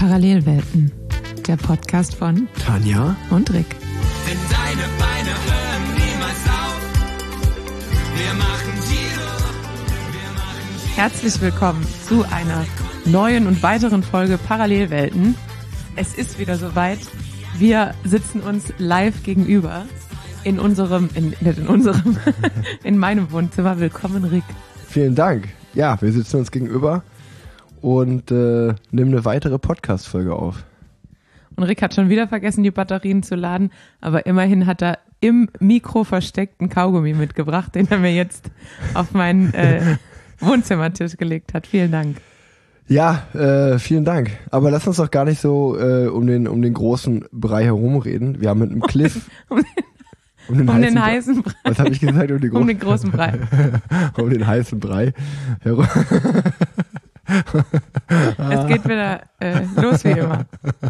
Parallelwelten, der Podcast von Tanja und Rick. Denn deine Beine hören niemals auf. Wir machen Giro. Herzlich willkommen zu einer neuen und weiteren Folge Parallelwelten. Es ist wieder soweit. Wir sitzen uns live gegenüber in meinem Wohnzimmer. Willkommen, Rick. Vielen Dank. Ja, wir sitzen uns gegenüber und nehmen eine weitere Podcast-Folge auf. Und Rick hat schon wieder vergessen, die Batterien zu laden, aber immerhin hat er im Mikro versteckten Kaugummi mitgebracht, den er mir jetzt auf meinen Wohnzimmertisch gelegt hat. Vielen Dank. Ja, vielen Dank. Aber lass uns doch gar nicht so um den großen Brei herumreden. Wir haben mit einem Cliff... Um den heißen Brei. Was habe ich gesagt? Um den großen Brei. Um den heißen Brei. Es geht wieder los wie immer.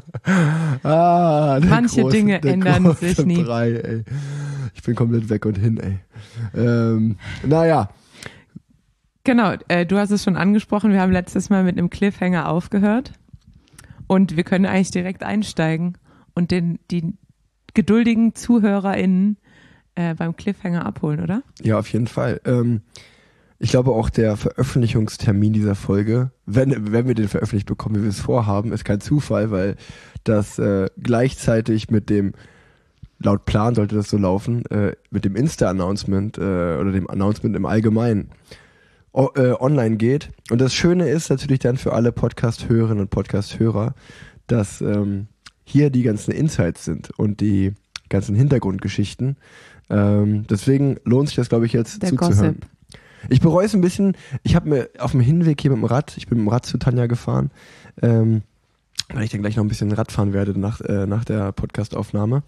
Manche Dinge ändern sich nie. Brei, ey. Ich bin komplett weg und hin, ey. Naja. Genau, du hast es schon angesprochen. Wir haben letztes Mal mit einem Cliffhanger aufgehört. Und wir können eigentlich direkt einsteigen und die geduldigen ZuhörerInnen beim Cliffhanger abholen, oder? Ja, auf jeden Fall. Ich glaube auch der Veröffentlichungstermin dieser Folge, wenn wir den veröffentlicht bekommen, wie wir es vorhaben, ist kein Zufall, weil das gleichzeitig mit dem, laut Plan sollte das so laufen, mit dem Insta-Announcement oder dem Announcement im Allgemeinen online geht. Und das Schöne ist natürlich dann für alle Podcast-Hörerinnen und Podcast-Hörer, dass hier die ganzen Insights sind und die ganzen Hintergrundgeschichten. Deswegen lohnt sich das, glaube ich, jetzt der zuzuhören. Gossip. Ich bereue es ein bisschen, ich habe mir auf dem Hinweg hier mit dem Rad, ich bin mit dem Rad zu Tanja gefahren, weil ich dann gleich noch ein bisschen Rad fahren werde nach der Podcastaufnahme.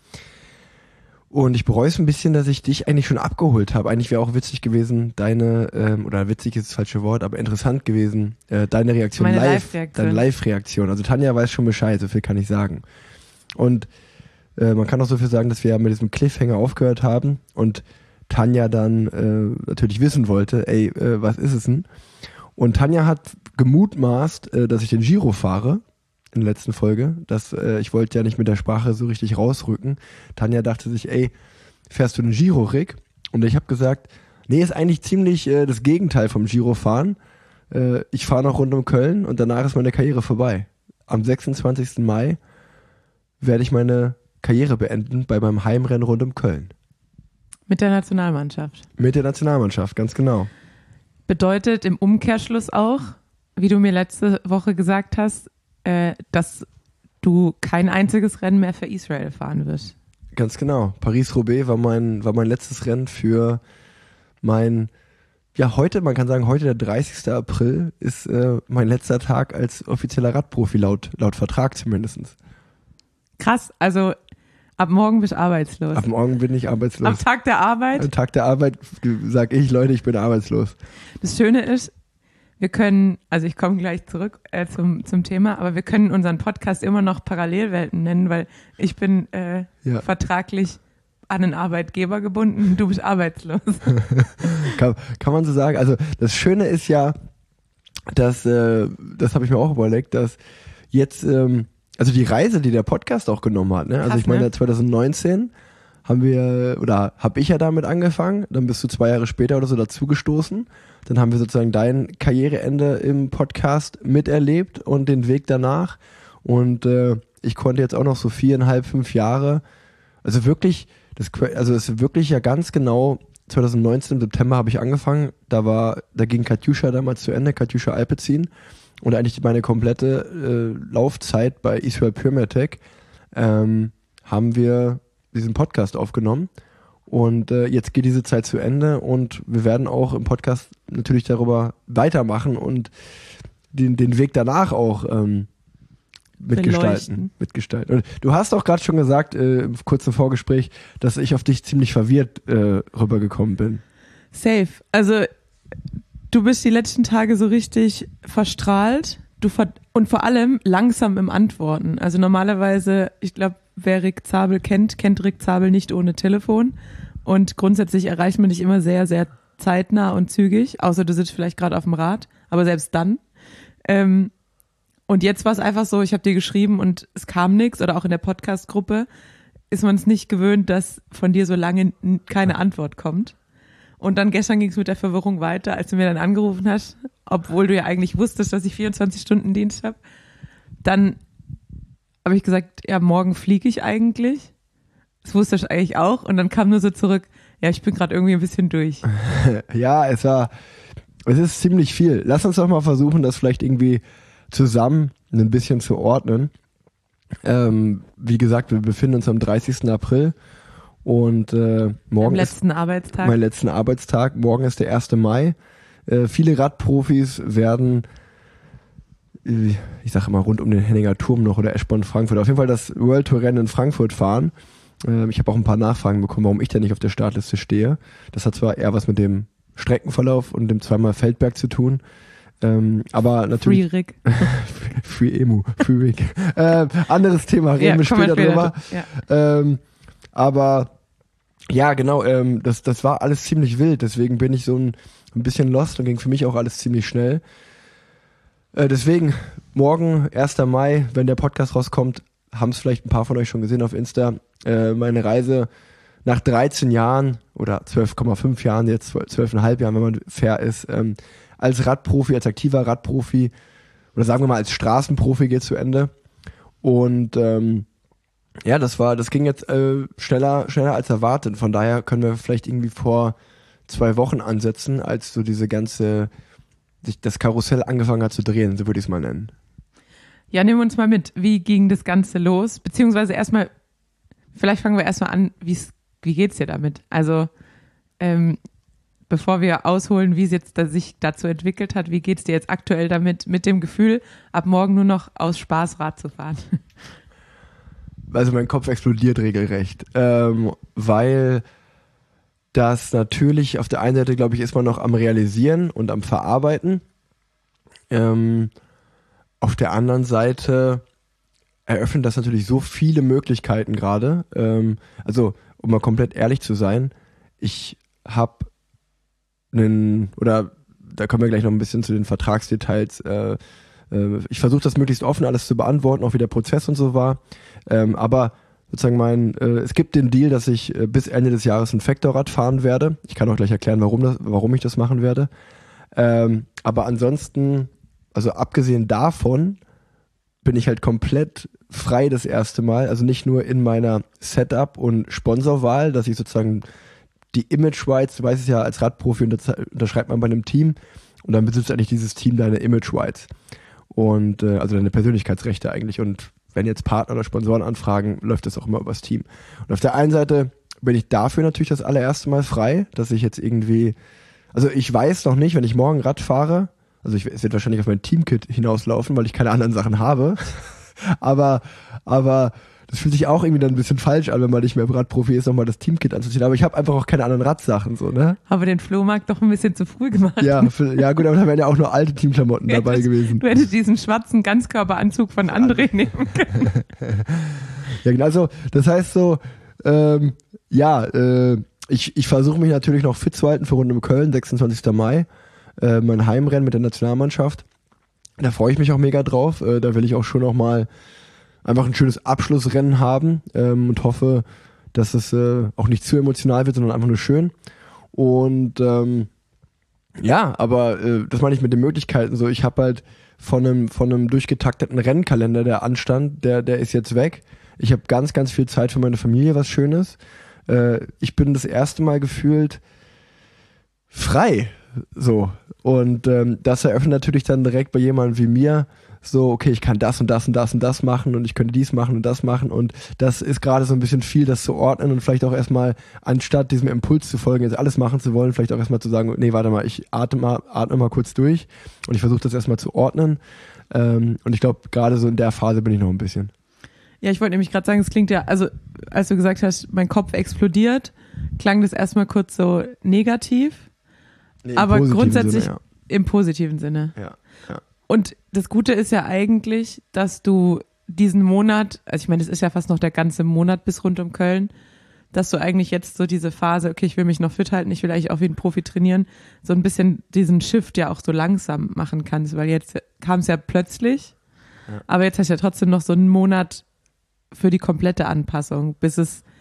Und ich bereue es ein bisschen, dass ich dich eigentlich schon abgeholt habe. Eigentlich wäre auch witzig gewesen, oder witzig ist das falsche Wort, aber interessant gewesen, deine Reaktion deine Live-Reaktion. Also Tanja weiß schon Bescheid, so viel kann ich sagen. Und man kann auch so viel sagen, dass wir ja mit diesem Cliffhanger aufgehört haben und Tanja dann natürlich wissen wollte, was ist es denn? Und Tanja hat gemutmaßt, dass ich den Giro fahre in der letzten Folge. Ich wollte ja nicht mit der Sprache so richtig rausrücken. Tanja dachte sich, fährst du den Giro, Rick? Und ich habe gesagt, nee, ist eigentlich ziemlich das Gegenteil vom Giro fahren. Ich fahre noch rund um Köln und danach ist meine Karriere vorbei. Am 26. Mai werde ich meine Karriere beenden bei meinem Heimrennen rund um Köln. Mit der Nationalmannschaft. Mit der Nationalmannschaft, ganz genau. Bedeutet im Umkehrschluss auch, wie du mir letzte Woche gesagt hast, dass du kein einziges Rennen mehr für Israel fahren wirst. Ganz genau. Paris-Roubaix war mein letztes Rennen für man kann sagen, heute der 30. April ist mein letzter Tag als offizieller Radprofi, laut Vertrag zumindest. Krass, also ab morgen bist du arbeitslos. Ab morgen bin ich arbeitslos. Am Tag der Arbeit? Am Tag der Arbeit sage ich, Leute, ich bin arbeitslos. Das Schöne ist, wir können, also ich komme gleich zurück zum Thema, aber wir können unseren Podcast immer noch Parallelwelten nennen, weil ich bin vertraglich an einen Arbeitgeber gebunden, du bist arbeitslos. kann man so sagen. Also das Schöne ist ja, dass, das habe ich mir auch überlegt, dass jetzt, also die Reise, die der Podcast auch genommen hat, ne? Also Krass, ich meine, ne? 2019 habe ich ja damit angefangen, dann bist du 2 Jahre später oder so dazugestoßen. Dann haben wir sozusagen dein Karriereende im Podcast miterlebt und den Weg danach. Und ich konnte jetzt auch noch so 4,5, 5 Jahre, also wirklich, das ist wirklich ja ganz genau 2019 im September habe ich angefangen. Da ging Katjuscha damals zu Ende, Katjuscha Alpecin. Und eigentlich meine komplette Laufzeit bei Israel Pyramatech haben wir diesen Podcast aufgenommen. Und jetzt geht diese Zeit zu Ende und wir werden auch im Podcast natürlich darüber weitermachen und den Weg danach auch mitgestalten. Und du hast auch gerade schon gesagt, im kurzen Vorgespräch, dass ich auf dich ziemlich verwirrt rübergekommen bin. Safe. Also du bist die letzten Tage so richtig verstrahlt und vor allem langsam im Antworten. Also normalerweise, ich glaube, wer Rick Zabel kennt Rick Zabel nicht ohne Telefon. Und grundsätzlich erreicht man dich immer sehr, sehr zeitnah und zügig, außer du sitzt vielleicht gerade auf dem Rad, aber selbst dann. Und jetzt war es einfach so, ich habe dir geschrieben und es kam nichts, oder auch in der Podcast-Gruppe ist man es nicht gewöhnt, dass von dir so lange keine Antwort kommt. Und dann gestern ging es mit der Verwirrung weiter, als du mir dann angerufen hast, obwohl du ja eigentlich wusstest, dass ich 24 Stunden Dienst habe. Dann habe ich gesagt, ja, morgen fliege ich eigentlich. Das wusste ich eigentlich auch. Und dann kam nur so zurück, ja, ich bin gerade irgendwie ein bisschen durch. Ja, es ist ziemlich viel. Lass uns doch mal versuchen, das vielleicht irgendwie zusammen ein bisschen zu ordnen. Wie gesagt, wir befinden uns am 30. April und morgen ist mein letzten Arbeitstag. Morgen ist der 1. Mai. Viele Radprofis werden, ich sage immer, rund um den Henninger Turm noch oder Eschborn Frankfurt, auf jeden Fall das World Tour Rennen in Frankfurt fahren. Ich habe auch ein paar Nachfragen bekommen, warum ich denn nicht auf der Startliste stehe. Das hat zwar eher was mit dem Streckenverlauf und dem zweimal Feldberg zu tun. Aber natürlich. Free Rick. Free Emu, Free Rick. Anderes Thema, reden wir später drüber. Ja. Aber ja, genau, das war alles ziemlich wild, deswegen bin ich so ein bisschen lost und ging für mich auch alles ziemlich schnell. Deswegen, morgen, 1. Mai, wenn der Podcast rauskommt, haben es vielleicht ein paar von euch schon gesehen auf Insta, meine Reise nach 13 Jahren oder 12,5 Jahren, jetzt 12,5 Jahren, wenn man fair ist, als Radprofi, als aktiver Radprofi oder sagen wir mal als Straßenprofi geht zu Ende. Und ja, das ging jetzt schneller als erwartet. Von daher können wir vielleicht irgendwie vor 2 Wochen ansetzen, als so das Karussell angefangen hat zu drehen, so würde ich es mal nennen. Ja, nehmen wir uns mal mit. Wie ging das Ganze los? Beziehungsweise vielleicht fangen wir erstmal an, wie geht's dir damit? Also, bevor wir ausholen, wie es jetzt sich dazu entwickelt hat, wie geht's dir jetzt aktuell damit, mit dem Gefühl, ab morgen nur noch aus Spaß Rad zu fahren? Also mein Kopf explodiert regelrecht, weil das natürlich auf der einen Seite, glaube ich, ist man noch am Realisieren und am Verarbeiten. Auf der anderen Seite eröffnet das natürlich so viele Möglichkeiten gerade. Also, um mal komplett ehrlich zu sein, ich habe da kommen wir gleich noch ein bisschen zu den Vertragsdetails. Ich versuche das möglichst offen alles zu beantworten, auch wie der Prozess und so war. Aber sozusagen es gibt den Deal, dass ich bis Ende des Jahres ein Vektorrad fahren werde. Ich kann auch gleich erklären, warum ich das machen werde. Aber ansonsten, also abgesehen davon, bin ich halt komplett frei das erste Mal. Also nicht nur in meiner Setup- und Sponsorwahl, dass ich sozusagen die Image Rights, du weißt es ja, als Radprofi unterschreibt man bei einem Team und dann besitzt eigentlich dieses Team deine Image Rights. Und also deine Persönlichkeitsrechte eigentlich. Und wenn jetzt Partner oder Sponsoren anfragen, läuft das auch immer übers Team. Und auf der einen Seite bin ich dafür natürlich das allererste Mal frei, dass ich jetzt irgendwie, also ich weiß noch nicht, wenn ich morgen Rad fahre, also es wird wahrscheinlich auf mein Teamkit hinauslaufen, weil ich keine anderen Sachen habe, aber das fühlt sich auch irgendwie dann ein bisschen falsch an, wenn man nicht mehr Radprofi ist, nochmal das Teamkit anzuziehen. Aber ich habe einfach auch keine anderen Radsachen, so, ne? Aber den Flohmarkt doch ein bisschen zu früh gemacht. Ja, gut, aber da wären ja auch nur alte Teamklamotten dabei gewesen. Du hättest diesen schwarzen Ganzkörperanzug von André nehmen können. Ja, genau, also das heißt so, ich versuche mich natürlich noch fit zu halten für Runde um Köln, 26. Mai, mein Heimrennen mit der Nationalmannschaft. Da freue ich mich auch mega drauf. Da will ich auch schon noch mal einfach ein schönes Abschlussrennen haben und hoffe, dass es auch nicht zu emotional wird, sondern einfach nur schön. Und aber das meine ich mit den Möglichkeiten so. Ich habe halt von einem durchgetakteten Rennkalender, der anstand, der ist jetzt weg. Ich habe ganz, ganz viel Zeit für meine Familie, was Schönes. Ich bin das erste Mal gefühlt frei, so. Und das eröffnet natürlich dann direkt bei jemandem wie mir so, okay, ich kann das und das und das und das machen und ich könnte dies machen und das machen und das ist gerade so ein bisschen viel, das zu ordnen und vielleicht auch erstmal, anstatt diesem Impuls zu folgen, jetzt alles machen zu wollen, vielleicht auch erstmal zu sagen, nee, warte mal, ich atme mal kurz durch und ich versuche das erstmal zu ordnen und ich glaube, gerade so in der Phase bin ich noch ein bisschen. Ja, ich wollte nämlich gerade sagen, es klingt ja, also als du gesagt hast, mein Kopf explodiert, klang das erstmal kurz so negativ, nee, aber grundsätzlich Sinne, ja. Im positiven Sinne. Ja. Und das Gute ist ja eigentlich, dass du diesen Monat, also ich meine, es ist ja fast noch der ganze Monat bis rund um Köln, dass du eigentlich jetzt so diese Phase, okay, ich will mich noch fit halten, ich will eigentlich auch wie ein Profi trainieren, so ein bisschen diesen Shift ja auch so langsam machen kannst, weil jetzt kam es ja plötzlich Ja. Aber jetzt hast du ja trotzdem noch so einen Monat für die komplette Anpassung, bis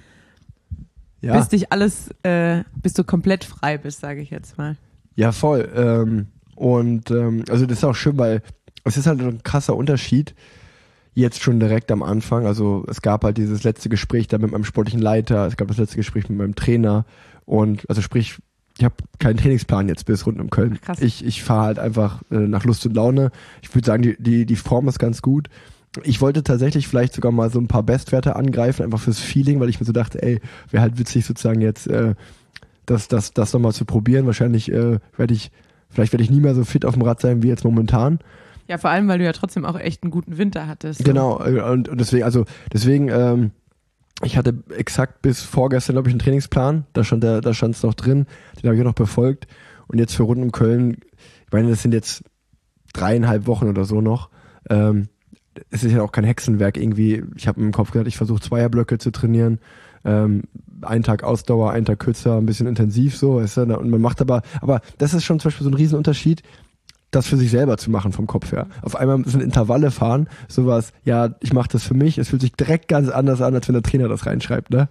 du komplett frei bist, sage ich jetzt mal. Ja, voll. Also das ist auch schön, weil es ist halt ein krasser Unterschied jetzt schon direkt am Anfang. Also es gab halt dieses letzte Gespräch da mit meinem sportlichen Leiter, es gab das letzte Gespräch mit meinem Trainer und also sprich, ich habe keinen Trainingsplan jetzt bis rund um Köln. Krass. Ich fahre halt einfach nach Lust und Laune. Ich würde sagen, die Form ist ganz gut. Ich wollte tatsächlich vielleicht sogar mal so ein paar Bestwerte angreifen, einfach fürs Feeling, weil ich mir so dachte, ey, wäre halt witzig sozusagen jetzt das nochmal zu probieren. Wahrscheinlich werde ich nie mehr so fit auf dem Rad sein wie jetzt momentan. Ja, vor allem, weil du ja trotzdem auch echt einen guten Winter hattest. Genau, und deswegen, ich hatte exakt bis vorgestern, glaube ich, einen Trainingsplan, da stand es noch drin, den habe ich auch noch befolgt. Und jetzt für Runden um Köln, ich meine, das sind jetzt 3,5 Wochen oder so noch. Es ist ja auch kein Hexenwerk irgendwie. Ich habe im Kopf gedacht, ich versuche Zweierblöcke zu trainieren. Einen Tag Ausdauer, einen Tag kürzer, ein bisschen intensiv so. Weißt du? Und man macht aber das ist schon zum Beispiel so ein Riesenunterschied, das für sich selber zu machen vom Kopf her. Auf einmal sind Intervalle fahren, sowas, ja, ich mache das für mich, es fühlt sich direkt ganz anders an, als wenn der Trainer das reinschreibt, ne?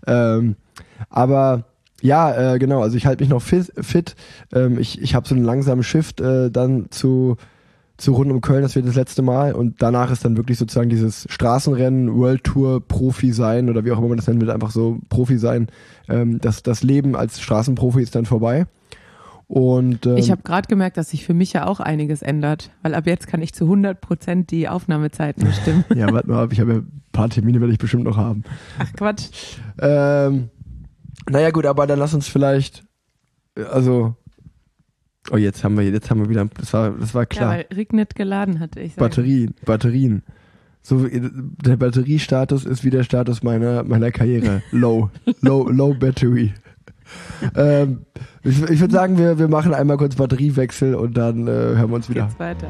Aber ja, genau, also ich halte mich noch fit. Ich habe so einen langsamen Shift dann zu Runden um Köln, das wird das letzte Mal und danach ist dann wirklich sozusagen dieses Straßenrennen, World Tour, Profi sein oder wie auch immer man das nennen will, einfach so Profi sein. Das Leben als Straßenprofi ist dann vorbei. Und, ich habe gerade gemerkt, dass sich für mich ja auch einiges ändert, weil ab jetzt kann ich zu 100% die Aufnahmezeiten bestimmen. Ja, warte mal ab, ich habe ja ein paar Termine, werde ich bestimmt noch haben. Ach Quatsch. Naja gut, aber dann lass uns vielleicht, jetzt haben wir wieder, das war klar. Ja, weil Rick nicht geladen hatte, ich sage. Batterien. So, der Batteriestatus ist wie der Status meiner Karriere. Low Battery. Ich würde sagen, wir machen einmal kurz Batteriewechsel und dann hören wir uns wieder. Geht's weiter.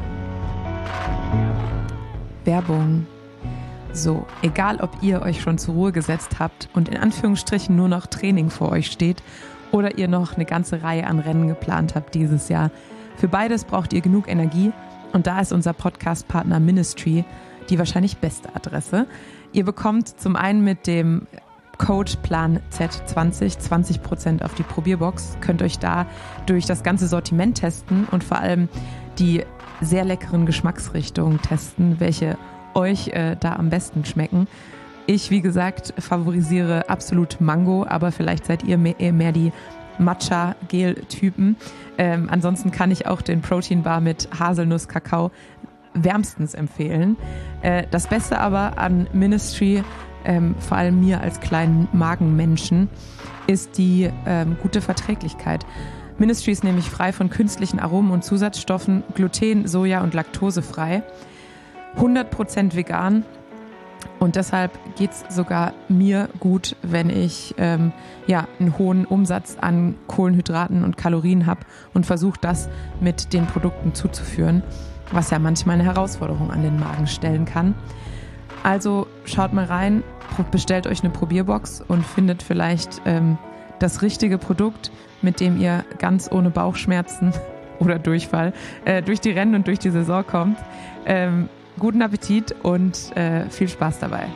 Werbung. So, egal ob ihr euch schon zur Ruhe gesetzt habt und in Anführungsstrichen nur noch Training vor euch steht oder ihr noch eine ganze Reihe an Rennen geplant habt dieses Jahr, für beides braucht ihr genug Energie und da ist unser Podcast-Partner Ministry die wahrscheinlich beste Adresse. Ihr bekommt zum einen mit dem Code Plan Z20 20% auf die Probierbox, könnt euch da durch das ganze Sortiment testen und vor allem die sehr leckeren Geschmacksrichtungen testen, welche euch da am besten schmecken. Ich, wie gesagt, favorisiere absolut Mango, aber vielleicht seid ihr mehr die Matcha-Gel-Typen. Ansonsten kann ich auch den Protein Bar mit Haselnuss-Kakao wärmstens empfehlen. Das Beste aber an Ministry, vor allem mir als kleinen Magenmenschen, ist die gute Verträglichkeit. Ministry ist nämlich frei von künstlichen Aromen und Zusatzstoffen, Gluten, Soja und laktosefrei, 100% vegan und deshalb geht es sogar mir gut, wenn ich einen hohen Umsatz an Kohlenhydraten und Kalorien habe und versuche das mit den Produkten zuzuführen, was ja manchmal eine Herausforderung an den Magen stellen kann. Also schaut mal rein, bestellt euch eine Probierbox und findet vielleicht das richtige Produkt, mit dem ihr ganz ohne Bauchschmerzen oder Durchfall durch die Rennen und durch die Saison kommt. Guten Appetit und viel Spaß dabei.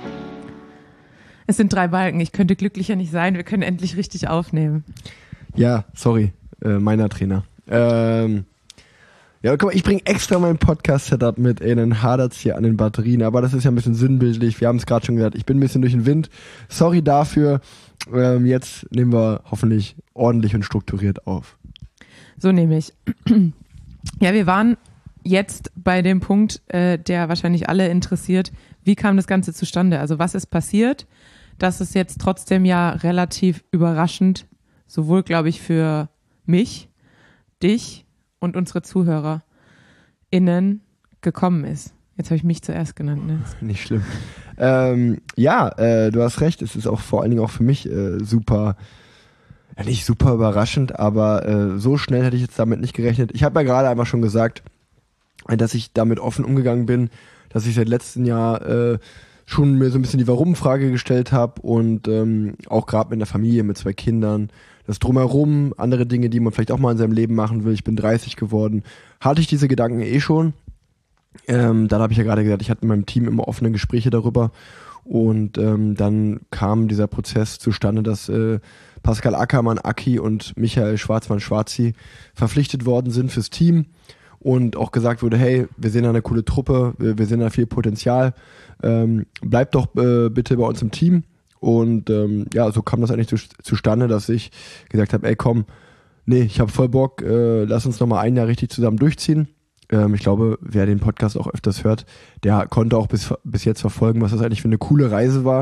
Es sind 3 Balken, ich könnte glücklicher nicht sein, wir können endlich richtig aufnehmen. Ja, sorry, meiner Trainer. Ja, guck mal, ich bringe extra mein Podcast-Setup mit, dann hadert's hier an den Batterien, aber das ist ja ein bisschen sinnbildlich, wir haben es gerade schon gesagt, ich bin ein bisschen durch den Wind, sorry dafür, jetzt nehmen wir hoffentlich ordentlich und strukturiert auf. So nehme ich. Ja, wir waren jetzt bei dem Punkt, der wahrscheinlich alle interessiert, wie kam das Ganze zustande, also was ist passiert, das ist jetzt trotzdem ja relativ überraschend, sowohl glaube ich für mich, dich und unsere ZuhörerInnen gekommen ist. Jetzt habe ich mich zuerst genannt, ne? Nicht schlimm. Du hast recht, es ist auch vor allen Dingen auch für mich super, ja nicht super überraschend, aber so schnell hätte ich jetzt damit nicht gerechnet. Ich habe ja gerade einmal schon gesagt, dass ich damit offen umgegangen bin, dass ich seit letztem Jahr schon mir so ein bisschen die Warum-Frage gestellt habe und auch gerade mit der Familie, mit 2 Kindern, das Drumherum, andere Dinge, die man vielleicht auch mal in seinem Leben machen will. Ich bin 30 geworden. Hatte ich diese Gedanken schon. Dann habe ich ja gerade gesagt, ich hatte mit meinem Team immer offene Gespräche darüber und dann kam dieser Prozess zustande, dass Pascal Ackermann, Aki und Michael Schwarzmann-Schwarzi verpflichtet worden sind fürs Team und auch gesagt wurde, hey, wir sehen da eine coole Truppe, wir sehen da viel Potenzial, bleibt doch bitte bei uns im Team. Und ja, so kam das eigentlich zustande, dass ich gesagt habe, ey komm, nee, ich habe voll Bock, lass uns nochmal ein Jahr richtig zusammen durchziehen. Ich glaube, wer den Podcast auch öfters hört, der konnte auch bis jetzt verfolgen, was das eigentlich für eine coole Reise war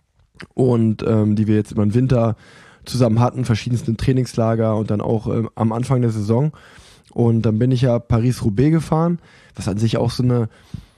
und die wir jetzt über den Winter zusammen hatten, verschiedenste Trainingslager und dann auch am Anfang der Saison. Und dann bin ich ja Paris-Roubaix gefahren, was an sich auch so eine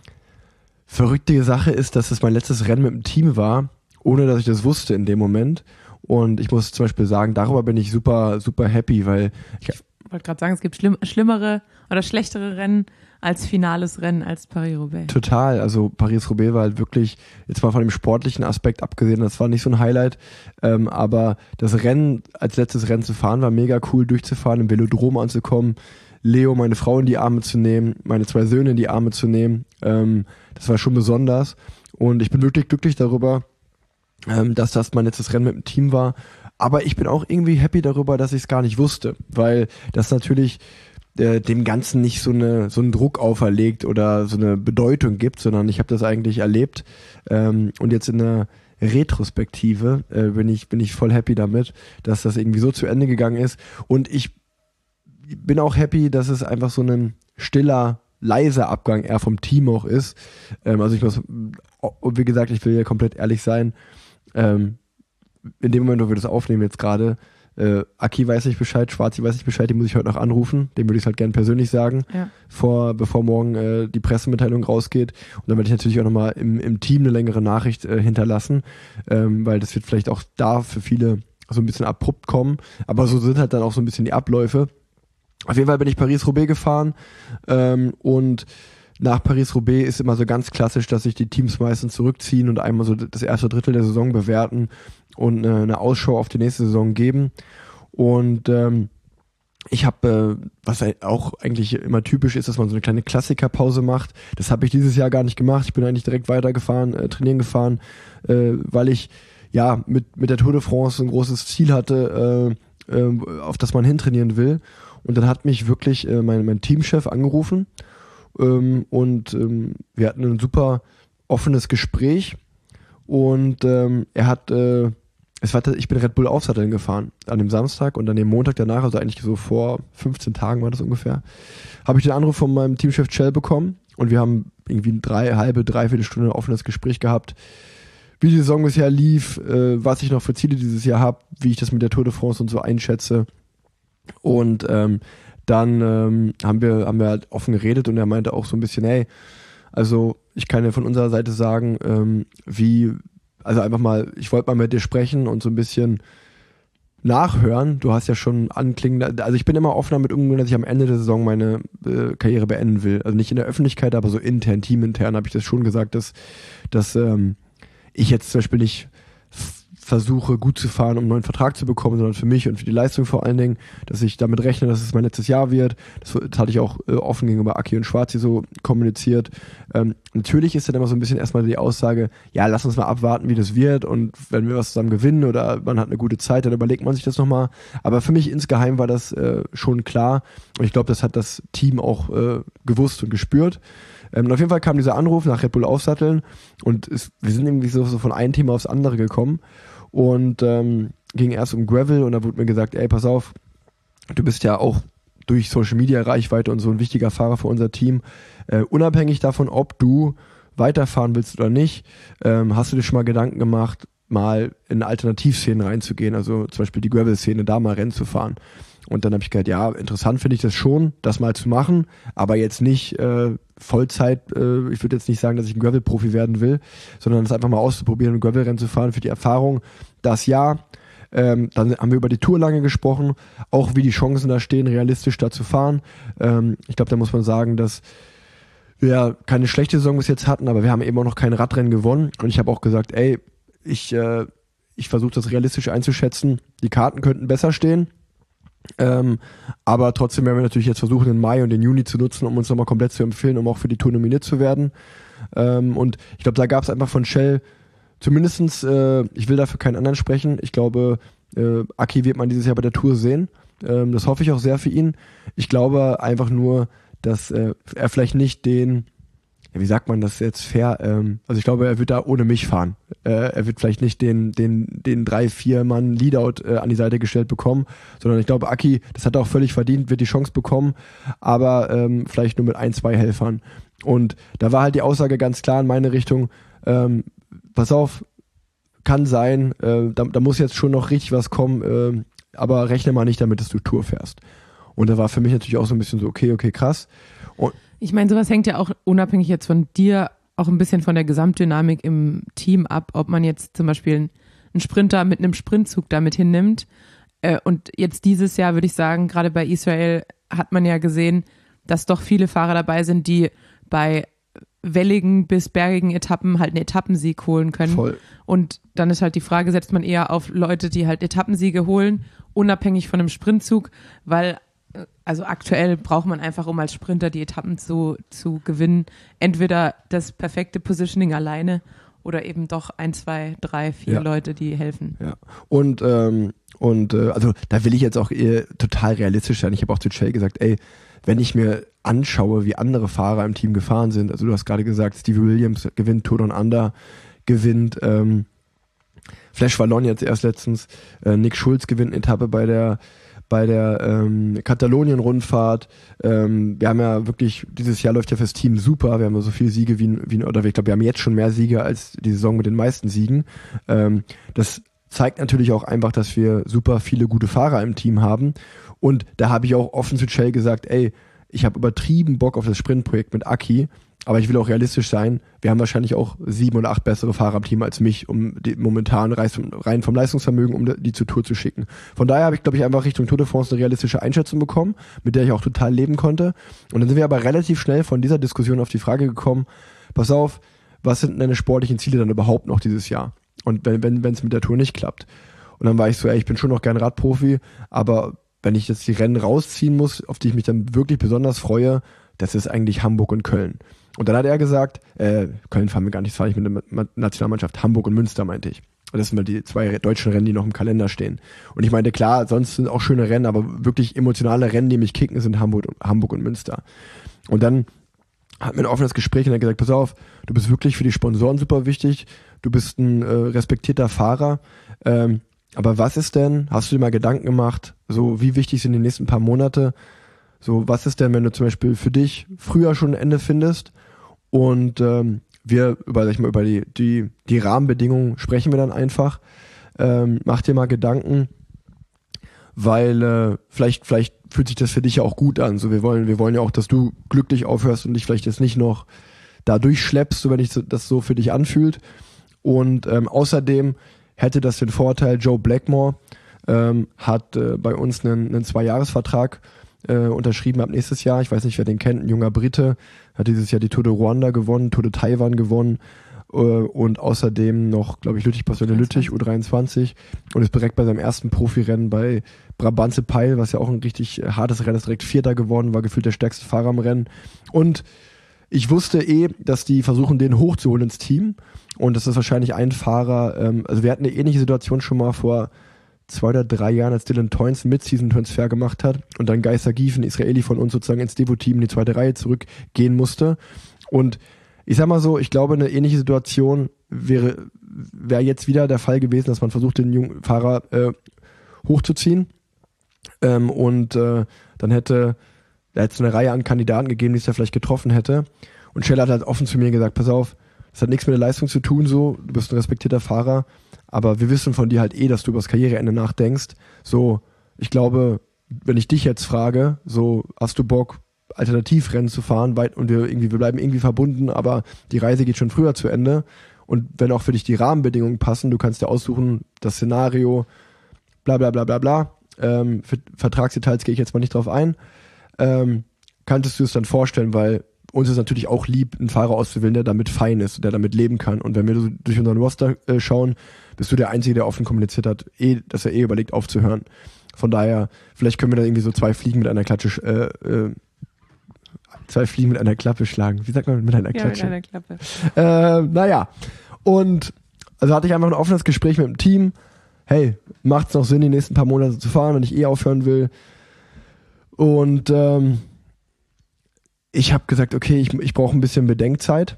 verrückte Sache ist, dass es mein letztes Rennen mit dem Team war, ohne dass ich das wusste in dem Moment. Und ich muss zum Beispiel sagen, darüber bin ich super, super happy, weil ich wollte gerade sagen, es gibt schlimmere oder schlechtere Rennen als finales Rennen als Paris-Roubaix. Total, also Paris-Roubaix war halt wirklich, jetzt mal von dem sportlichen Aspekt abgesehen, das war nicht so ein Highlight, aber das Rennen, als letztes Rennen zu fahren, war mega cool, durchzufahren, im Velodrom anzukommen, Leo, meine Frau in die Arme zu nehmen, meine 2 Söhne in die Arme zu nehmen, das war schon besonders und ich bin wirklich glücklich darüber, dass das mein letztes Rennen mit dem Team war. Aber ich bin auch irgendwie happy darüber, dass ich es gar nicht wusste, weil das natürlich dem Ganzen nicht so einen Druck auferlegt oder so eine Bedeutung gibt, sondern ich habe das eigentlich erlebt und jetzt in der Retrospektive bin ich voll happy damit, dass das irgendwie so zu Ende gegangen ist und ich bin auch happy, dass es einfach so ein stiller, leiser Abgang eher vom Team auch ist. Also ich muss, wie gesagt, ich will ja komplett ehrlich sein, in dem Moment, wo wir das aufnehmen jetzt gerade, Aki weiß nicht Bescheid, Schwarzi weiß nicht Bescheid, den muss ich heute noch anrufen, dem würde ich es halt gerne persönlich sagen, ja. Bevor morgen die Pressemitteilung rausgeht und dann werde ich natürlich auch nochmal im Team eine längere Nachricht hinterlassen, weil das wird vielleicht auch da für viele so ein bisschen abrupt kommen, aber so sind halt dann auch so ein bisschen die Abläufe. Auf jeden Fall bin ich Paris-Roubaix gefahren und nach Paris-Roubaix ist immer so ganz klassisch, dass sich die Teams meistens zurückziehen und einmal so das erste Drittel der Saison bewerten und eine Ausschau auf die nächste Saison geben. Und ich habe, was auch eigentlich immer typisch ist, dass man so eine kleine Klassikerpause macht. Das habe ich dieses Jahr gar nicht gemacht. Ich bin eigentlich direkt weitergefahren, trainieren gefahren, weil ich ja mit der Tour de France ein großes Ziel hatte, auf das man hintrainieren will. Und dann hat mich wirklich mein Teamchef angerufen und wir hatten ein super offenes Gespräch und er hat, ich bin Red Bull Aufsatteln gefahren an dem Samstag und an dem Montag danach, also eigentlich so vor 15 Tagen war das ungefähr, habe ich den Anruf von meinem Teamchef Chell bekommen und wir haben irgendwie eine dreiviertel Stunde offenes Gespräch gehabt, wie die Saison bisher lief, was ich noch für Ziele dieses Jahr habe, wie ich das mit der Tour de France und so einschätze. Und dann haben wir halt offen geredet und er meinte auch so ein bisschen, hey, also ich kann ja von unserer Seite sagen, also einfach mal, ich wollte mal mit dir sprechen und so ein bisschen nachhören. Du hast ja schon anklingend, also ich bin immer offen damit umgegangen, dass ich am Ende der Saison meine Karriere beenden will. Also nicht in der Öffentlichkeit, aber so intern, teamintern habe ich das schon gesagt, dass ich jetzt zum Beispiel nicht versuche, gut zu fahren, um einen neuen Vertrag zu bekommen, sondern für mich und für die Leistung vor allen Dingen, dass ich damit rechne, dass es mein letztes Jahr wird. Das hatte ich auch offen gegenüber Aki und Schwarzi so kommuniziert. Natürlich ist dann immer so ein bisschen erstmal die Aussage, ja, lass uns mal abwarten, wie das wird und wenn wir was zusammen gewinnen oder man hat eine gute Zeit, dann überlegt man sich das nochmal. Aber für mich insgeheim war das schon klar und ich glaube, das hat das Team auch gewusst und gespürt. Und auf jeden Fall kam dieser Anruf nach Red Bull Aufsatteln und wir sind irgendwie so von einem Thema aufs andere gekommen und ging erst um Gravel und da wurde mir gesagt, ey, pass auf, du bist ja auch durch Social Media Reichweite und so ein wichtiger Fahrer für unser Team. Unabhängig davon, ob du weiterfahren willst oder nicht, hast du dir schon mal Gedanken gemacht, mal in Alternativszenen reinzugehen, also zum Beispiel die Gravel-Szene, da mal Rennen zu fahren. Und dann habe ich gesagt, ja, interessant finde ich das schon, das mal zu machen, aber jetzt nicht Vollzeit, ich würde jetzt nicht sagen, dass ich ein Gravel-Profi werden will, sondern das einfach mal auszuprobieren, ein Gravel-Rennen zu fahren für die Erfahrung, das Jahr. Dann haben wir über die Tour lange gesprochen, auch wie die Chancen da stehen, realistisch da zu fahren. Ich glaube, da muss man sagen, dass wir keine schlechte Saison bis jetzt hatten, aber wir haben eben auch noch kein Radrennen gewonnen. Und ich habe auch gesagt, ey, ich versuche das realistisch einzuschätzen. Die Karten könnten besser stehen. Aber trotzdem werden wir natürlich jetzt versuchen, den Mai und den Juni zu nutzen, um uns nochmal komplett zu empfehlen, um auch für die Tour nominiert zu werden. Und ich glaube, da gab es einfach von Shell zumindestens, ich will dafür keinen anderen sprechen, ich glaube, Aki wird man dieses Jahr bei der Tour sehen. Das hoffe ich auch sehr für ihn. Ich glaube einfach nur, dass er vielleicht nicht den, wie sagt man das jetzt fair, also ich glaube, er wird da ohne mich fahren. Er wird vielleicht nicht den 3-4 Mann Leadout an die Seite gestellt bekommen, sondern ich glaube, Aki, das hat er auch völlig verdient, wird die Chance bekommen, aber vielleicht nur mit 1-2 Helfern. Und da war halt die Aussage ganz klar in meine Richtung, pass auf, kann sein, da muss jetzt schon noch richtig was kommen, aber rechne mal nicht damit, dass du Tour fährst. Und da war für mich natürlich auch so ein bisschen so, okay, krass. Und ich meine, sowas hängt ja auch unabhängig jetzt von dir auch ein bisschen von der Gesamtdynamik im Team ab, ob man jetzt zum Beispiel einen Sprinter mit einem Sprintzug damit hinnimmt. Und jetzt dieses Jahr würde ich sagen, gerade bei Israel hat man ja gesehen, dass doch viele Fahrer dabei sind, die bei welligen bis bergigen Etappen halt einen Etappensieg holen können. Voll. Und dann ist halt die Frage, setzt man eher auf Leute, die halt Etappensiege holen, unabhängig von einem Sprintzug, weil also aktuell braucht man einfach, um als Sprinter die Etappen zu gewinnen, entweder das perfekte Positioning alleine oder eben doch 1, 2, 3, 4 Leute, die helfen. Ja. Und also da will ich jetzt auch total realistisch sein. Ich habe auch zu Shell gesagt, ey, wenn ich mir anschaue, wie andere Fahrer im Team gefahren sind, also du hast gerade gesagt, Stevie Williams gewinnt Tour Down Under, gewinnt Flash Wallon jetzt erst letztens, Nick Schulz gewinnt eine Etappe bei der Katalonien-Rundfahrt. Wir haben ja wirklich, dieses Jahr läuft ja fürs Team super. Wir haben ja so viele Siege oder ich glaube, wir haben jetzt schon mehr Siege als die Saison mit den meisten Siegen. Das zeigt natürlich auch einfach, dass wir super viele gute Fahrer im Team haben. Und da habe ich auch offen zu Shell gesagt, ey, ich habe übertrieben Bock auf das Sprintprojekt mit Aki, aber ich will auch realistisch sein. Wir haben wahrscheinlich auch 7 oder 8 bessere Fahrer im Team als mich, um die momentan rein vom Leistungsvermögen, um die zur Tour zu schicken. Von daher habe ich, glaube ich, einfach Richtung Tour de France eine realistische Einschätzung bekommen, mit der ich auch total leben konnte. Und dann sind wir aber relativ schnell von dieser Diskussion auf die Frage gekommen, pass auf, was sind deine sportlichen Ziele dann überhaupt noch dieses Jahr? Und wenn es mit der Tour nicht klappt. Und dann war ich so, ey, ich bin schon noch gern Radprofi, aber wenn ich jetzt die Rennen rausziehen muss, auf die ich mich dann wirklich besonders freue, das ist eigentlich Hamburg und Köln. Und dann hat er gesagt, Köln fahren wir gar nicht, das fahre ich mit der Nationalmannschaft, Hamburg und Münster meinte ich. Und das sind mal die 2 deutschen Rennen, die noch im Kalender stehen. Und ich meinte, klar, sonst sind auch schöne Rennen, aber wirklich emotionale Rennen, die mich kicken, sind Hamburg und Münster. Und dann hat mir ein offenes Gespräch und er hat gesagt, pass auf, du bist wirklich für die Sponsoren super wichtig, du bist ein respektierter Fahrer, aber was ist denn, hast du dir mal Gedanken gemacht, so wie wichtig sind die nächsten paar Monate, so was ist denn, wenn du zum Beispiel für dich früher schon ein Ende findest und wir über die Rahmenbedingungen sprechen wir dann einfach, mach dir mal Gedanken, weil vielleicht fühlt sich das für dich ja auch gut an, so wir wollen ja auch, dass du glücklich aufhörst und dich vielleicht jetzt nicht noch da durchschleppst, so wenn sich das so für dich anfühlt und außerdem hätte das den Vorteil, Joe Blackmore hat bei uns einen 2-Jahres-Vertrag unterschrieben ab nächstes Jahr. Ich weiß nicht, wer den kennt, ein junger Brite, hat dieses Jahr die Tour de Ruanda gewonnen, Tour de Taiwan gewonnen und außerdem noch, glaube ich, Lüttich U23 und ist direkt bei seinem ersten Profirennen bei Brabantse Pijl, was ja auch ein richtig hartes Rennen ist, direkt Vierter geworden, war gefühlt der stärkste Fahrer am Rennen und ich wusste dass die versuchen, den hochzuholen ins Team und das ist wahrscheinlich ein Fahrer, also wir hatten eine ähnliche Situation schon mal vor 2 oder 3 Jahren, als Dylan Toynes einen Mid-Season-Transfer gemacht hat und dann Geiser Giefen, Israeli von uns sozusagen ins Devo-Team in die 2. Reihe zurückgehen musste und ich sag mal so, ich glaube, eine ähnliche Situation wäre jetzt wieder der Fall gewesen, dass man versucht, den jungen Fahrer hochzuziehen und dann hätte es eine Reihe an Kandidaten gegeben, die es ja vielleicht getroffen hätte. Und Shell hat halt offen zu mir gesagt, pass auf, das hat nichts mit der Leistung zu tun, so, du bist ein respektierter Fahrer, aber wir wissen von dir halt dass du über das Karriereende nachdenkst. So, ich glaube, wenn ich dich jetzt frage, so, hast du Bock, Alternativrennen zu fahren, und wir bleiben irgendwie verbunden, aber die Reise geht schon früher zu Ende. Und wenn auch für dich die Rahmenbedingungen passen, du kannst dir aussuchen, das Szenario, bla bla bla bla bla. Für Vertragsdetails gehe ich jetzt mal nicht drauf ein. Könntest du es dann vorstellen, weil uns ist natürlich auch lieb, einen Fahrer auszuwählen, der damit fein ist, der damit leben kann. Und wenn wir so durch unseren Roster schauen, bist du der Einzige, der offen kommuniziert hat, dass er überlegt aufzuhören. Von daher, vielleicht können wir da irgendwie so zwei Fliegen mit einer Klappe schlagen. Wie sagt man mit einer Klatsche? Ja, mit einer Klappe. Naja. Und also hatte ich einfach ein offenes Gespräch mit dem Team. Hey, macht's noch Sinn, die nächsten paar Monate zu fahren, wenn ich aufhören will? Und ich habe gesagt, okay, ich brauche ein bisschen Bedenkzeit.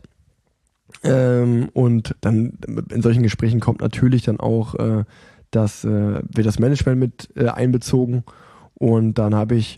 Und dann in solchen Gesprächen kommt natürlich dann auch, dass wir das Management mit einbezogen. Und dann habe ich,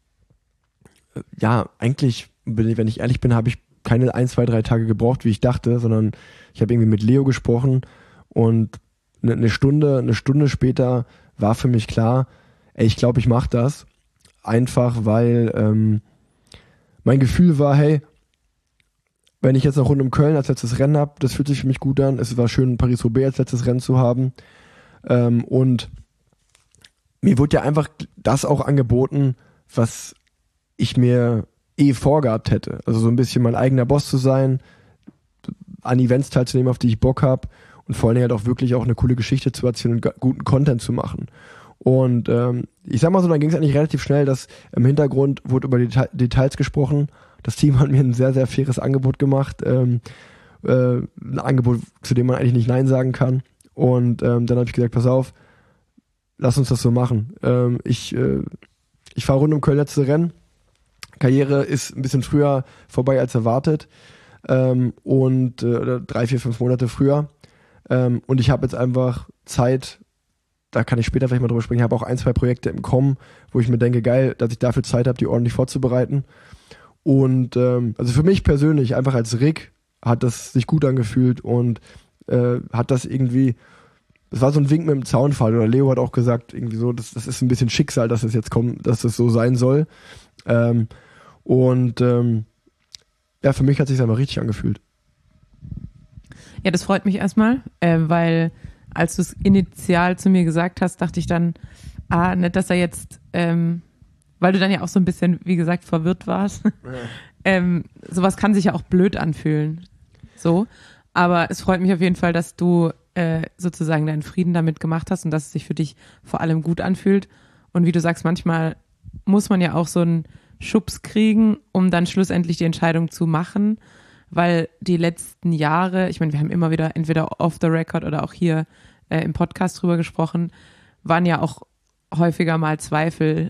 eigentlich, wenn ich ehrlich bin, habe ich keine 1, 2, 3 Tage gebraucht, wie ich dachte, sondern ich habe irgendwie mit Leo gesprochen und eine Stunde später war für mich klar, ich glaube, ich mache das. Einfach, weil mein Gefühl war, hey, wenn ich jetzt noch rund um Köln als letztes Rennen habe, das fühlt sich für mich gut an. Es war schön, Paris-Roubaix als letztes Rennen zu haben. Und mir wurde ja einfach das auch angeboten, was ich mir vorgehabt hätte. Also so ein bisschen mein eigener Boss zu sein, an Events teilzunehmen, auf die ich Bock habe und vor allen Dingen halt auch wirklich auch eine coole Geschichte zu erzählen und guten Content zu machen. Und ich sag mal so, dann ging es eigentlich relativ schnell, dass im Hintergrund wurde über Details gesprochen. Das Team hat mir ein sehr, sehr faires Angebot gemacht. Ein Angebot, zu dem man eigentlich nicht Nein sagen kann. Und dann habe ich gesagt, pass auf, lass uns das so machen. Ich fahre rund um Köln letzte Rennen. Karriere ist ein bisschen früher vorbei als erwartet. Und 3, 4, 5 Monate früher. Und ich habe jetzt einfach Zeit, da kann ich später vielleicht mal drüber sprechen. Ich habe auch 1, 2 Projekte im Kommen, wo ich mir denke, geil, dass ich dafür Zeit habe, die ordentlich vorzubereiten. Und also für mich persönlich, einfach als Rick, hat das sich gut angefühlt und hat das irgendwie, das war so ein Wink mit dem Zaunfall. Oder Leo hat auch gesagt, irgendwie so, das ist ein bisschen Schicksal, dass es jetzt kommt, dass es so sein soll. Für mich hat es sich einfach richtig angefühlt. Ja, das freut mich erstmal, weil als du es initial zu mir gesagt hast, dachte ich dann, nicht, dass er jetzt, weil du dann ja auch so ein bisschen, wie gesagt, verwirrt warst. Ja. Sowas kann sich ja auch blöd anfühlen. So. Aber es freut mich auf jeden Fall, dass du sozusagen deinen Frieden damit gemacht hast und dass es sich für dich vor allem gut anfühlt. Und wie du sagst, manchmal muss man ja auch so einen Schubs kriegen, um dann schlussendlich die Entscheidung zu machen, weil die letzten Jahre, ich meine, wir haben immer wieder entweder off the record oder auch hier im Podcast drüber gesprochen, waren ja auch häufiger mal Zweifel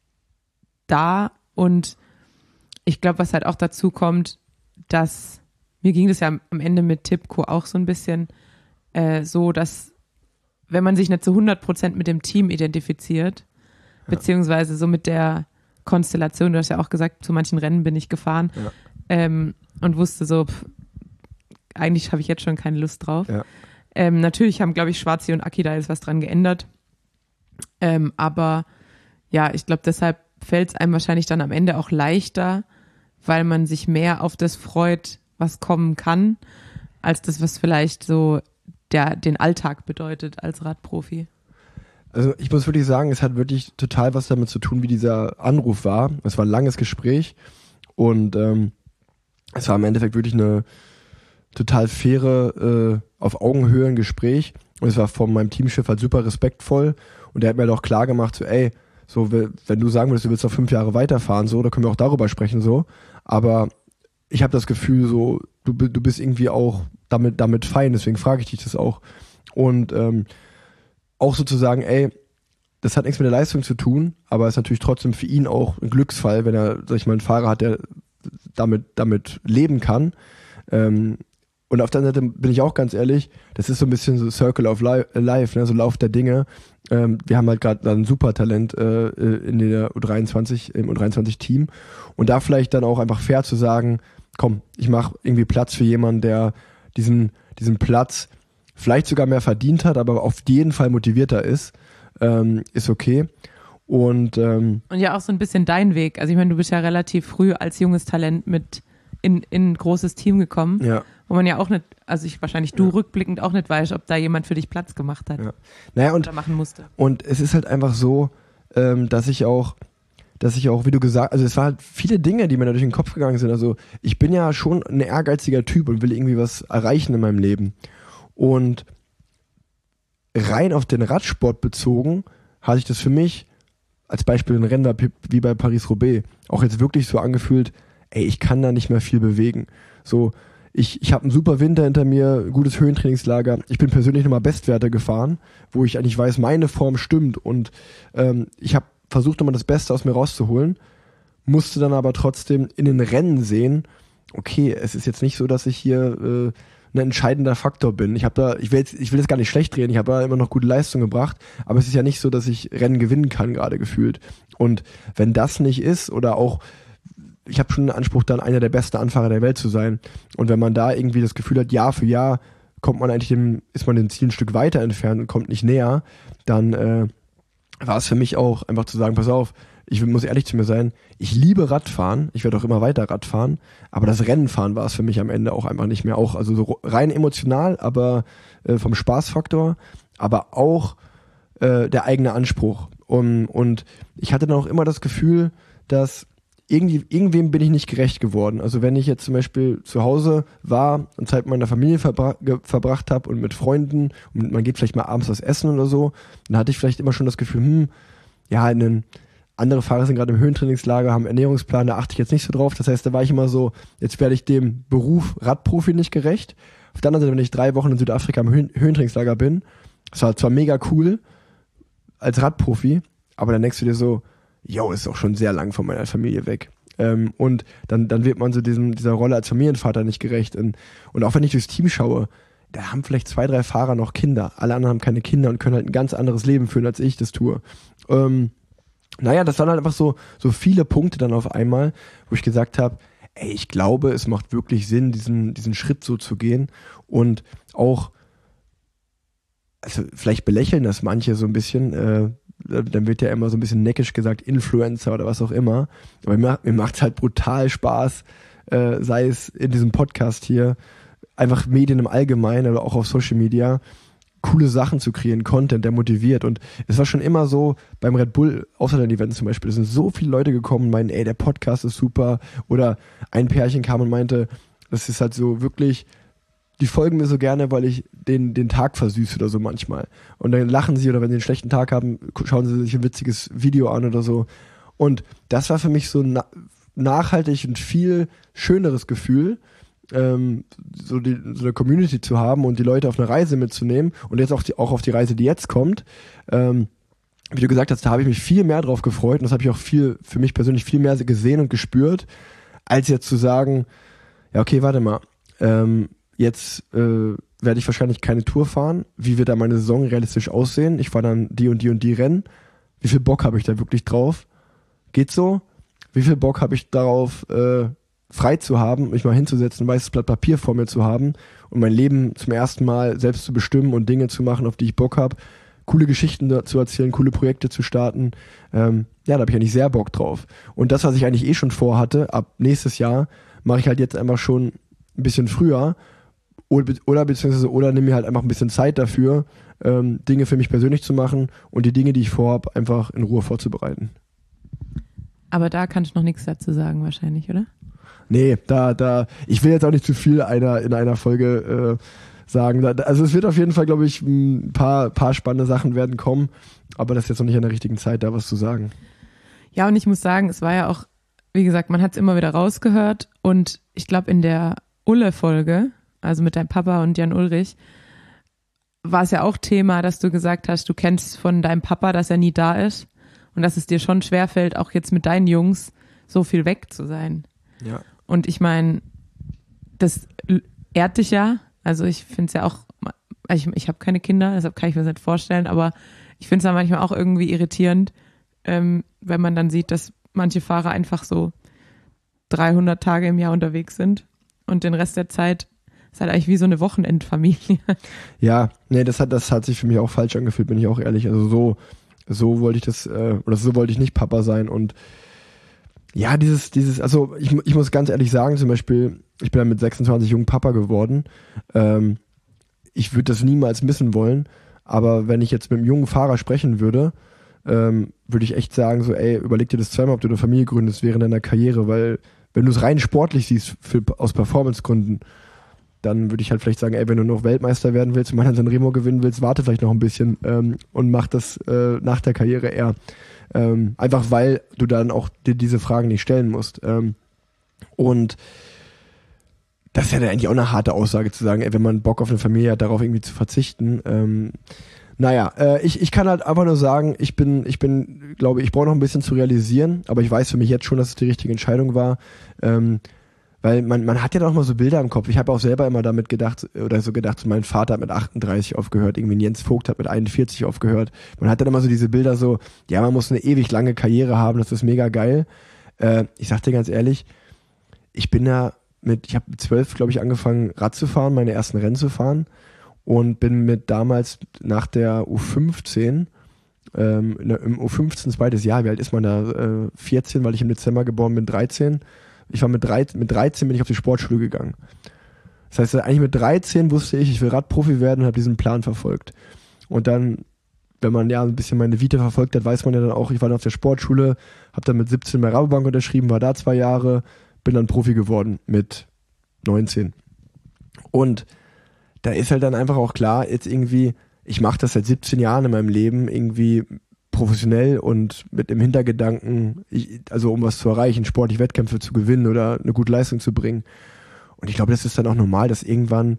da und ich glaube, was halt auch dazu kommt, dass mir ging das ja am Ende mit Tipco auch so ein bisschen so, dass wenn man sich nicht zu 100% mit dem Team identifiziert, beziehungsweise so mit der Konstellation, du hast ja auch gesagt, zu manchen Rennen bin ich gefahren und wusste so, eigentlich habe ich jetzt schon keine Lust drauf. Ja. Natürlich haben, glaube ich, Schwarzi und Aki da jetzt was dran geändert, aber ja, ich glaube, deshalb fällt es einem wahrscheinlich dann am Ende auch leichter, weil man sich mehr auf das freut, was kommen kann, als das, was vielleicht so den Alltag bedeutet als Radprofi. Also ich muss wirklich sagen, es hat wirklich total was damit zu tun, wie dieser Anruf war. Es war ein langes Gespräch und es war im Endeffekt wirklich eine total faire, auf Augenhöhe ein Gespräch und es war von meinem Teamchef halt super respektvoll und der hat mir halt auch klar gemacht, so so wenn du sagen würdest, du willst noch 5 Jahre weiterfahren, so, da können wir auch darüber sprechen, so, aber ich habe das Gefühl, so, du bist irgendwie auch damit fein, deswegen frage ich dich das auch und auch sozusagen, das hat nichts mit der Leistung zu tun, aber es ist natürlich trotzdem für ihn auch ein Glücksfall, wenn er, sag ich mal, einen Fahrer hat, der damit leben kann. Und auf der anderen Seite bin ich auch ganz ehrlich, das ist so ein bisschen so Circle of Life, ne, so Lauf der Dinge. Wir haben halt gerade ein super Talent in der U23, im U23-Team. Und da vielleicht dann auch einfach fair zu sagen, komm, ich mache irgendwie Platz für jemanden, der diesen Platz vielleicht sogar mehr verdient hat, aber auf jeden Fall motivierter ist okay. Und ja auch so ein bisschen dein Weg. Also ich meine, du bist ja relativ früh als junges Talent mit in ein großes Team gekommen, wo man ja auch nicht, also du rückblickend auch nicht weißt, ob da jemand für dich Platz gemacht hat. Ja. Naja, oder machen musste. Und es ist halt einfach so, dass ich auch dass ich auch, wie du gesagt, also es waren halt viele Dinge, die mir da durch den Kopf gegangen sind. Also ich bin ja schon ein ehrgeiziger Typ und will irgendwie was erreichen in meinem Leben. Und rein auf den Radsport bezogen, hatte ich das für mich als Beispiel ein Rennen wie bei Paris-Roubaix auch jetzt wirklich so angefühlt, ey, ich kann da nicht mehr viel bewegen. So, ich habe einen super Winter hinter mir, gutes Höhentrainingslager. Ich bin persönlich nochmal Bestwerte gefahren, wo ich eigentlich weiß, meine Form stimmt und ich habe versucht, nochmal das Beste aus mir rauszuholen, musste dann aber trotzdem in den Rennen sehen, okay, es ist jetzt nicht so, dass ich hier ein entscheidender Faktor bin. Ich will das gar nicht schlecht reden, ich habe da immer noch gute Leistung gebracht, aber es ist ja nicht so, dass ich Rennen gewinnen kann, gerade gefühlt. Und wenn das nicht ist, oder auch, ich habe schon den Anspruch, dann einer der besten Anfahrer der Welt zu sein. Und wenn man da irgendwie das Gefühl hat, Jahr für Jahr ist man dem Ziel ein Stück weiter entfernt und kommt nicht näher, dann war es für mich auch einfach zu sagen, pass auf, ich muss ehrlich zu mir sein, ich liebe Radfahren, ich werde auch immer weiter Radfahren, aber das Rennenfahren war es für mich am Ende auch einfach nicht mehr. Auch, also so rein emotional, aber vom Spaßfaktor, aber auch der eigene Anspruch. Und ich hatte dann auch immer das Gefühl, dass irgendwem bin ich nicht gerecht geworden. Also wenn ich jetzt zum Beispiel zu Hause war und Zeit mit meiner Familie verbracht habe und mit Freunden und man geht vielleicht mal abends was essen oder so, dann hatte ich vielleicht immer schon das Gefühl, andere Fahrer sind gerade im Höhentrainingslager, haben einen Ernährungsplan, da achte ich jetzt nicht so drauf. Das heißt, da war ich immer so, jetzt werde ich dem Beruf Radprofi nicht gerecht. Auf der anderen Seite, wenn ich 3 Wochen in Südafrika im Höhentrainingslager bin, das war zwar mega cool als Radprofi, aber dann denkst du dir so, ist auch schon sehr lang von meiner Familie weg. Und dann wird man so dieser Rolle als Familienvater nicht gerecht. Und auch wenn ich durchs Team schaue, da haben vielleicht 2, 3 Fahrer noch Kinder. Alle anderen haben keine Kinder und können halt ein ganz anderes Leben führen, als ich das tue. Das waren halt einfach so viele Punkte dann auf einmal, wo ich gesagt habe, ey, ich glaube, es macht wirklich Sinn, diesen Schritt so zu gehen. Und auch, also vielleicht belächeln das manche so ein bisschen, dann wird ja immer so ein bisschen neckisch gesagt, Influencer oder was auch immer. Aber mir macht es halt brutal Spaß, sei es in diesem Podcast hier, einfach Medien im Allgemeinen oder auch auf Social Media, coole Sachen zu kreieren, Content, der motiviert. Und es war schon immer so, beim Red Bull Ausland-Event zum Beispiel, es sind so viele Leute gekommen und meinten, ey, der Podcast ist super. Oder ein Pärchen kam und meinte, das ist halt so wirklich, die folgen mir so gerne, weil ich den Tag versüße oder so manchmal. Und dann lachen sie, oder wenn sie einen schlechten Tag haben, schauen sie sich ein witziges Video an oder so. Und das war für mich so nachhaltig und viel schöneres Gefühl, so eine Community zu haben und die Leute auf eine Reise mitzunehmen und jetzt auch auf die Reise, die jetzt kommt. Wie du gesagt hast, da habe ich mich viel mehr drauf gefreut und das habe ich auch für mich persönlich viel mehr gesehen und gespürt, als jetzt zu sagen, ja okay, warte mal, jetzt werde ich wahrscheinlich keine Tour fahren. Wie wird da meine Saison realistisch aussehen? Ich fahre dann die und die und die Rennen. Wie viel Bock habe ich da wirklich drauf? Geht's so? Wie viel Bock habe ich darauf, frei zu haben, mich mal hinzusetzen, ein weißes Blatt Papier vor mir zu haben und mein Leben zum ersten Mal selbst zu bestimmen und Dinge zu machen, auf die ich Bock habe, coole Geschichten zu erzählen, coole Projekte zu starten. Da habe ich eigentlich sehr Bock drauf. Und das, was ich eigentlich schon vorhatte, ab nächstes Jahr, mache ich halt jetzt einfach schon ein bisschen früher oder nehme mir halt einfach ein bisschen Zeit dafür, Dinge für mich persönlich zu machen und die Dinge, die ich vorhabe, einfach in Ruhe vorzubereiten. Aber da kannst du noch nichts dazu sagen wahrscheinlich, oder? Nee, ich will jetzt auch nicht zu viel in einer Folge sagen. Also es wird auf jeden Fall, glaube ich, ein paar spannende Sachen werden kommen, aber das ist jetzt noch nicht an der richtigen Zeit, da was zu sagen. Ja, und ich muss sagen, es war ja auch, wie gesagt, man hat es immer wieder rausgehört und ich glaube in der Ulle-Folge, also mit deinem Papa und Jan Ulrich, war es ja auch Thema, dass du gesagt hast, du kennst von deinem Papa, dass er nie da ist und dass es dir schon schwerfällt, auch jetzt mit deinen Jungs so viel weg zu sein. Ja. Und ich meine, das ehrt dich ja. Also ich finde es ja auch, ich habe keine Kinder, deshalb kann ich mir das nicht vorstellen, aber ich finde es ja manchmal auch irgendwie irritierend, wenn man dann sieht, dass manche Fahrer einfach so 300 Tage im Jahr unterwegs sind und den Rest der Zeit ist halt eigentlich wie so eine Wochenendfamilie. Ja, nee, das hat sich für mich auch falsch angefühlt, bin ich auch ehrlich. Also so wollte ich so wollte ich nicht Papa sein und ja, also ich muss ganz ehrlich sagen, zum Beispiel, ich bin dann mit 26 jung Papa geworden. Ich würde das niemals missen wollen, aber wenn ich jetzt mit einem jungen Fahrer sprechen würde, würde ich echt sagen, so, ey, überleg dir das zweimal, ob du eine Familie gründest während deiner Karriere, weil wenn du es rein sportlich siehst, aus Performancegründen, dann würde ich halt vielleicht sagen, ey, wenn du noch Weltmeister werden willst und mal Sanremo gewinnen willst, warte vielleicht noch ein bisschen und mach das nach der Karriere eher. Einfach weil du dann auch dir diese Fragen nicht stellen musst. Und das ist ja dann eigentlich auch eine harte Aussage zu sagen, ey, wenn man Bock auf eine Familie hat, darauf irgendwie zu verzichten. Ich kann halt einfach nur sagen, ich glaube, ich brauche noch ein bisschen zu realisieren, aber ich weiß für mich jetzt schon, dass es die richtige Entscheidung war. Weil man hat ja doch mal so Bilder im Kopf. Ich habe auch selber immer damit gedacht, mein Vater hat mit 38 aufgehört, irgendwie Jens Vogt hat mit 41 aufgehört. Man hat dann immer so diese Bilder so, ja, man muss eine ewig lange Karriere haben, das ist mega geil. Ich sag dir ganz ehrlich, ich habe mit 12, glaube ich, angefangen Rad zu fahren, meine ersten Rennen zu fahren und bin mit damals nach der U15, im U15 zweites Jahr, wie alt ist man da? 14, weil ich im Dezember geboren bin, 13. Ich war mit 13 bin ich auf die Sportschule gegangen. Das heißt, eigentlich mit 13 wusste ich will Radprofi werden und habe diesen Plan verfolgt. Und dann, wenn man ja ein bisschen meine Vita verfolgt hat, weiß man ja dann auch, ich war dann auf der Sportschule, habe dann mit 17 bei Rabobank unterschrieben, war da 2 Jahre, bin dann Profi geworden mit 19. Und da ist halt dann einfach auch klar, jetzt irgendwie, ich mache das seit 17 Jahren in meinem Leben irgendwie professionell und mit dem Hintergedanken, also um was zu erreichen, sportliche Wettkämpfe zu gewinnen oder eine gute Leistung zu bringen. Und ich glaube, das ist dann auch normal, dass irgendwann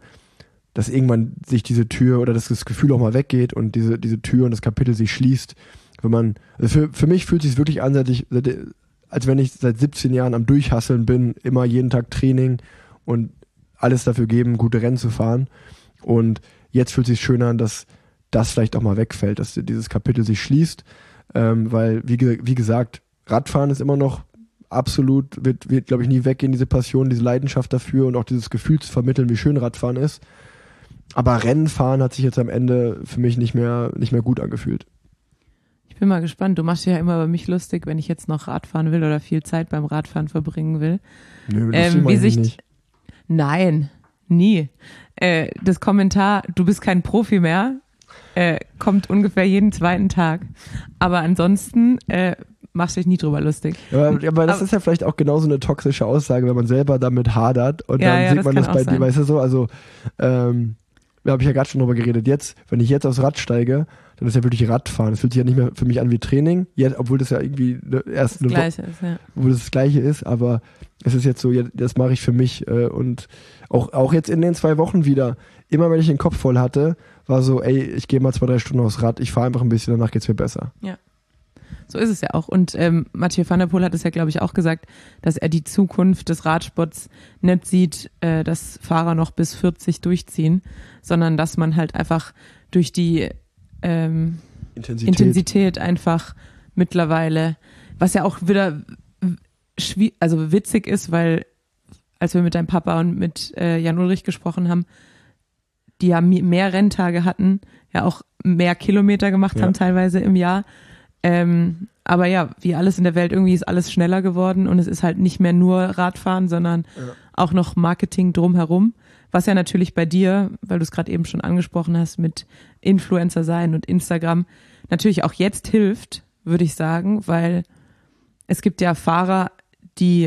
sich diese Tür oder dass das Gefühl auch mal weggeht und diese Tür und das Kapitel sich schließt. Für mich fühlt es sich wirklich an, als wenn ich seit 17 Jahren am Durchhasseln bin, immer jeden Tag Training und alles dafür geben, gute Rennen zu fahren. Und jetzt fühlt es sich schön an, dass das vielleicht auch mal wegfällt, dass dieses Kapitel sich schließt, weil, wie gesagt, Radfahren ist immer noch absolut, wird glaube ich, nie weggehen, diese Passion, diese Leidenschaft dafür und auch dieses Gefühl zu vermitteln, wie schön Radfahren ist. Aber Rennenfahren hat sich jetzt am Ende für mich nicht mehr gut angefühlt. Ich bin mal gespannt. Du machst dich ja immer über mich lustig, wenn ich jetzt noch Radfahren will oder viel Zeit beim Radfahren verbringen will. Nö, wie sich nicht. Nein, nie. Das Kommentar, du bist kein Profi mehr, kommt ungefähr jeden zweiten Tag. Aber ansonsten machst du dich nie drüber lustig. Aber das ist ja vielleicht auch genauso eine toxische Aussage, wenn man selber damit hadert und dann sieht man das bei dir, weißt du so, also da habe ich ja gerade schon drüber geredet. Jetzt, wenn ich jetzt aufs Rad steige, dann ist ja wirklich Radfahren. Das fühlt sich ja nicht mehr für mich an wie Training, jetzt, obwohl das ja irgendwie erst das Gleiche ist, ja. Obwohl das Gleiche ist, aber es ist jetzt so, das mache ich für mich und auch jetzt in den 2 Wochen wieder, immer wenn ich den Kopf voll hatte, war so, ey, ich gehe mal 2-3 Stunden aufs Rad, ich fahre einfach ein bisschen, danach geht's mir besser. Ja. So ist es ja auch. Und Mathieu van der Poel hat es ja, glaube ich, auch gesagt, dass er die Zukunft des Radsports nicht sieht, dass Fahrer noch bis 40 durchziehen, sondern dass man halt einfach durch die Intensität einfach mittlerweile, was ja auch wieder witzig ist, weil als wir mit deinem Papa und mit Jan Ulrich gesprochen haben, die ja mehr Renntage hatten, ja auch mehr Kilometer gemacht haben teilweise im Jahr. Aber ja, wie alles in der Welt, irgendwie ist alles schneller geworden und es ist halt nicht mehr nur Radfahren, sondern auch noch Marketing drumherum, was ja natürlich bei dir, weil du es gerade eben schon angesprochen hast, mit Influencer sein und Instagram, natürlich auch jetzt hilft, würde ich sagen, weil es gibt ja Fahrer, die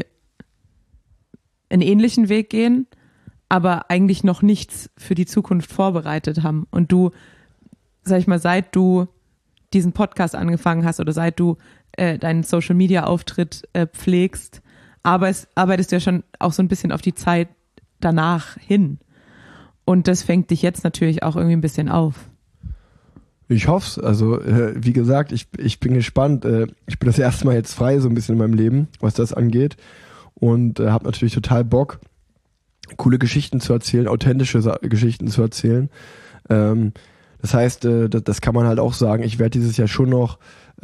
einen ähnlichen Weg gehen, aber eigentlich noch nichts für die Zukunft vorbereitet haben. Und du, sag ich mal, seit du diesen Podcast angefangen hast oder seit du deinen Social-Media-Auftritt pflegst, arbeitest du ja schon auch so ein bisschen auf die Zeit danach hin. Und das fängt dich jetzt natürlich auch irgendwie ein bisschen auf. Ich hoffe es. Also wie gesagt, ich bin gespannt. Ich bin das erste Mal jetzt frei so ein bisschen in meinem Leben, was das angeht. Und habe natürlich total Bock, coole Geschichten zu erzählen, authentische Geschichten zu erzählen. Das heißt, das kann man halt auch sagen. Ich werde dieses Jahr schon noch,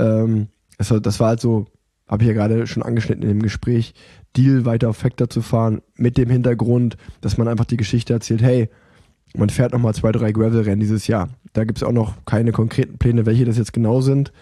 das war halt so, habe ich ja gerade schon angeschnitten in dem Gespräch, Deal weiter auf Factor zu fahren, mit dem Hintergrund, dass man einfach die Geschichte erzählt, hey, man fährt nochmal 2-3 Gravel-Rennen dieses Jahr. Da gibt es auch noch keine konkreten Pläne, welche das jetzt genau sind.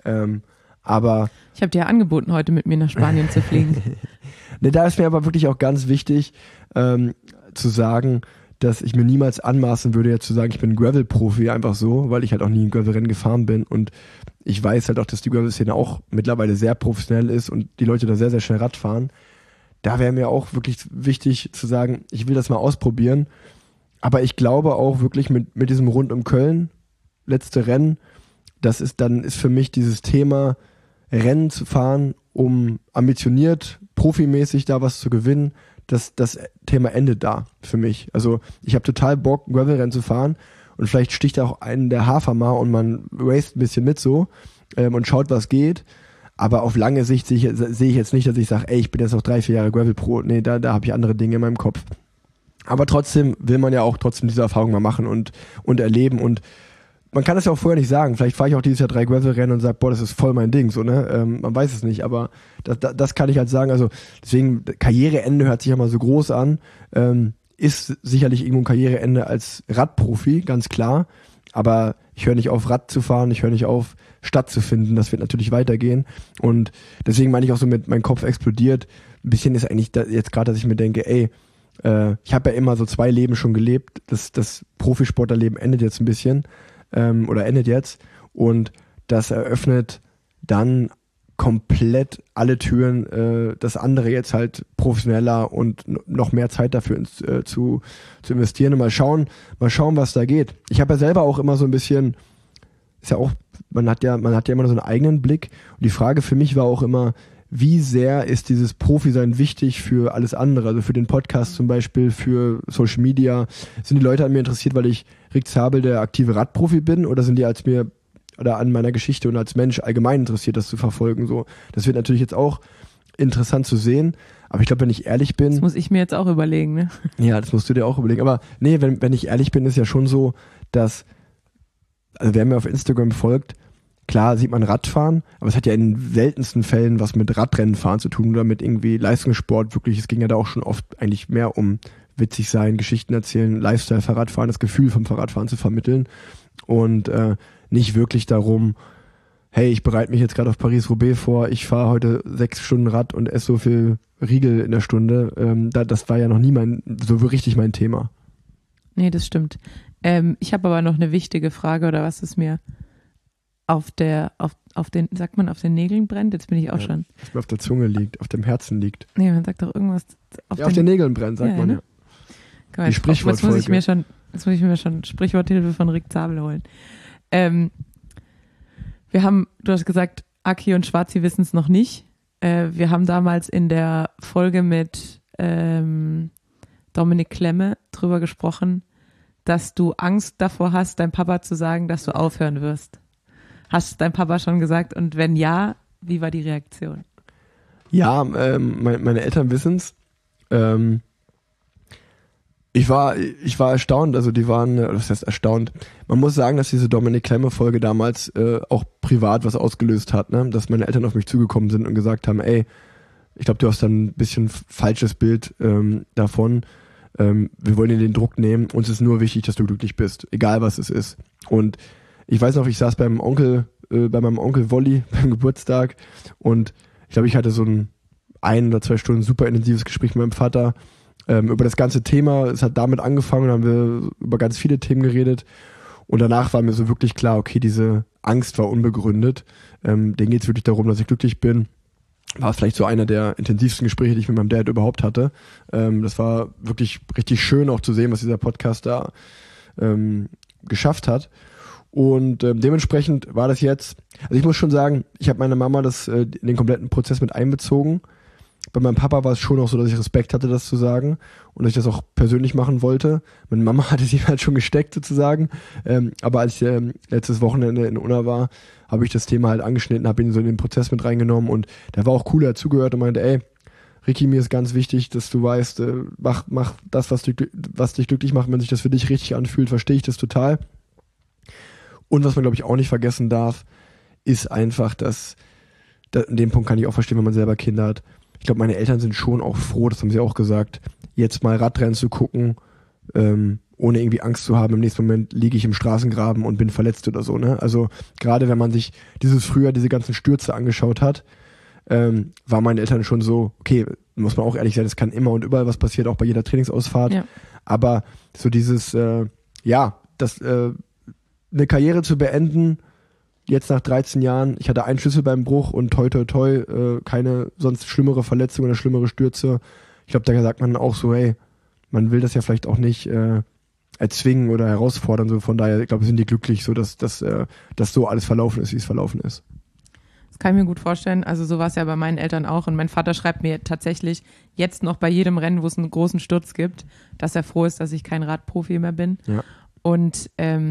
Aber ich habe dir ja angeboten, heute mit mir nach Spanien zu fliegen. Ne, da ist mir aber wirklich auch ganz wichtig zu sagen, dass ich mir niemals anmaßen würde, jetzt zu sagen, ich bin ein Gravel-Profi, einfach so, weil ich halt auch nie ein Gravel-Rennen gefahren bin und ich weiß halt auch, dass die Gravel-Szene auch mittlerweile sehr professionell ist und die Leute da sehr, sehr schnell Rad fahren. Da wäre mir auch wirklich wichtig zu sagen, ich will das mal ausprobieren, aber ich glaube auch wirklich mit diesem Rund um Köln, letzte Rennen, ist für mich dieses Thema Rennen zu fahren, um ambitioniert, profimäßig da was zu gewinnen, das Thema endet da für mich. Also ich habe total Bock, ein Gravel-Rennen zu fahren und vielleicht sticht auch einen der Hafer mal und man raced ein bisschen mit so und schaut, was geht. Aber auf lange Sicht sehe ich jetzt nicht, dass ich sage, ey, ich bin jetzt noch 3-4 Jahre Gravel-Pro. Nee, da habe ich andere Dinge in meinem Kopf. Aber trotzdem will man ja auch diese Erfahrung mal machen und erleben und man kann das ja auch vorher nicht sagen. Vielleicht fahre ich auch dieses Jahr 3 Gravel-Rennen und sage, boah, das ist voll mein Ding, so, ne? Man weiß es nicht, aber das kann ich halt sagen. Also deswegen, Karriereende hört sich ja mal so groß an. Ist sicherlich irgendwo ein Karriereende als Radprofi, ganz klar. Aber ich höre nicht auf, Rad zu fahren, ich höre nicht auf, Stadt zu finden. Das wird natürlich weitergehen. Und deswegen meine ich auch so mit, mein Kopf explodiert. Ein bisschen ist eigentlich jetzt gerade, dass ich mir denke, ey, ich habe ja immer so 2 Leben schon gelebt. Das Profisportlerleben endet jetzt ein bisschen. Oder endet jetzt und das eröffnet dann komplett alle Türen, das andere jetzt halt professioneller und noch mehr Zeit dafür zu investieren und mal schauen, was da geht. Ich habe ja selber auch immer so ein bisschen, ist ja auch, man hat ja immer so einen eigenen Blick und die Frage für mich war auch immer, wie sehr ist dieses Profi-Sein wichtig für alles andere, also für den Podcast zum Beispiel, für Social Media? Sind die Leute an mir interessiert, weil ich Rick Zabel, der aktive Radprofi bin, oder sind die an meiner Geschichte und als Mensch allgemein interessiert, das zu verfolgen? So, das wird natürlich jetzt auch interessant zu sehen, aber ich glaube, wenn ich ehrlich bin... Das muss ich mir jetzt auch überlegen, ne? Ja, das musst du dir auch überlegen, aber nee, wenn ich ehrlich bin, ist ja schon so, dass, also wer mir auf Instagram folgt, klar sieht man Radfahren, aber es hat ja in seltensten Fällen was mit Radrennenfahren zu tun oder mit irgendwie Leistungssport. Wirklich, es ging ja da auch schon oft eigentlich mehr um witzig sein, Geschichten erzählen, Lifestyle, Fahrradfahren, das Gefühl vom Fahrradfahren zu vermitteln und nicht wirklich darum, hey, ich bereite mich jetzt gerade auf Paris-Roubaix vor, ich fahre heute 6 Stunden Rad und esse so viel Riegel in der Stunde. Das war ja noch nie so richtig mein Thema. Nee, das stimmt. Ich habe aber noch eine wichtige Frage, oder was ist mir auf den, sagt man, auf den Nägeln brennt? Jetzt bin ich auch schon. Was mir auf der Zunge liegt, auf dem Herzen liegt. Nee, man sagt doch irgendwas. Auf den Nägeln brennt, sagt man ja. Die Sprichwortfolge. Jetzt muss ich mir schon Sprichworthilfe von Rick Zabel holen. Du hast gesagt, Aki und Schwarzi wissen es noch nicht. Wir haben damals in der Folge mit Dominik Klemme drüber gesprochen, dass du Angst davor hast, deinem Papa zu sagen, dass du aufhören wirst. Hast dein Papa schon gesagt? Und wenn ja, wie war die Reaktion? Ja, meine Eltern wissen's. Ich war erstaunt, also die waren, was heißt erstaunt? Man muss sagen, dass diese Dominik Klemme-Folge damals auch privat was ausgelöst hat, ne? Dass meine Eltern auf mich zugekommen sind und gesagt haben, ey, ich glaube, du hast dann ein bisschen falsches Bild davon. Wir wollen dir den Druck nehmen, uns ist nur wichtig, dass du glücklich bist, egal was es ist. Und ich weiß noch, ich saß bei meinem Onkel Wolli beim Geburtstag und ich glaube, ich hatte so ein 1 oder 2 Stunden super intensives Gespräch mit meinem Vater über das ganze Thema. Es hat damit angefangen, dann haben wir über ganz viele Themen geredet und danach war mir so wirklich klar, okay, diese Angst war unbegründet. Denen geht es wirklich darum, dass ich glücklich bin. War vielleicht so einer der intensivsten Gespräche, die ich mit meinem Dad überhaupt hatte. Das war wirklich richtig schön auch zu sehen, was dieser Podcast da geschafft hat. Und dementsprechend war das jetzt, also ich muss schon sagen, ich habe meine Mama in den kompletten Prozess mit einbezogen. Bei meinem Papa war es schon auch so, dass ich Respekt hatte, das zu sagen und dass ich das auch persönlich machen wollte. Meine Mama hatte sich halt schon gesteckt sozusagen, aber als ich letztes Wochenende in Unna war, habe ich das Thema halt angeschnitten, habe ihn so in den Prozess mit reingenommen und der war auch cool, er hat zugehört und meinte, ey, Ricky, mir ist ganz wichtig, dass du weißt, mach das, was dich glücklich macht, wenn sich das für dich richtig anfühlt, verstehe ich das total. Und was man, glaube ich, auch nicht vergessen darf, ist einfach, dass in dem Punkt kann ich auch verstehen, wenn man selber Kinder hat. Ich glaube, meine Eltern sind schon auch froh, das haben sie auch gesagt, jetzt mal Radrennen zu gucken, ohne irgendwie Angst zu haben, im nächsten Moment liege ich im Straßengraben und bin verletzt oder so, ne? Also gerade wenn man sich diese ganzen Stürze angeschaut hat, waren meine Eltern schon so, okay, muss man auch ehrlich sein, es kann immer und überall was passieren, auch bei jeder Trainingsausfahrt. Ja. Aber so dieses, eine Karriere zu beenden, jetzt nach 13 Jahren, ich hatte einen Schlüsselbeinbruch und toi toi toi, keine sonst schlimmere Verletzung oder schlimmere Stürze. Ich glaube, da sagt man auch so, hey, man will das ja vielleicht auch nicht erzwingen oder herausfordern. So von daher, ich glaube, sind die glücklich, so dass so alles verlaufen ist, wie es verlaufen ist. Das kann ich mir gut vorstellen. Also so war es ja bei meinen Eltern auch. Und mein Vater schreibt mir tatsächlich jetzt noch bei jedem Rennen, wo es einen großen Sturz gibt, dass er froh ist, dass ich kein Radprofi mehr bin. Ja. Und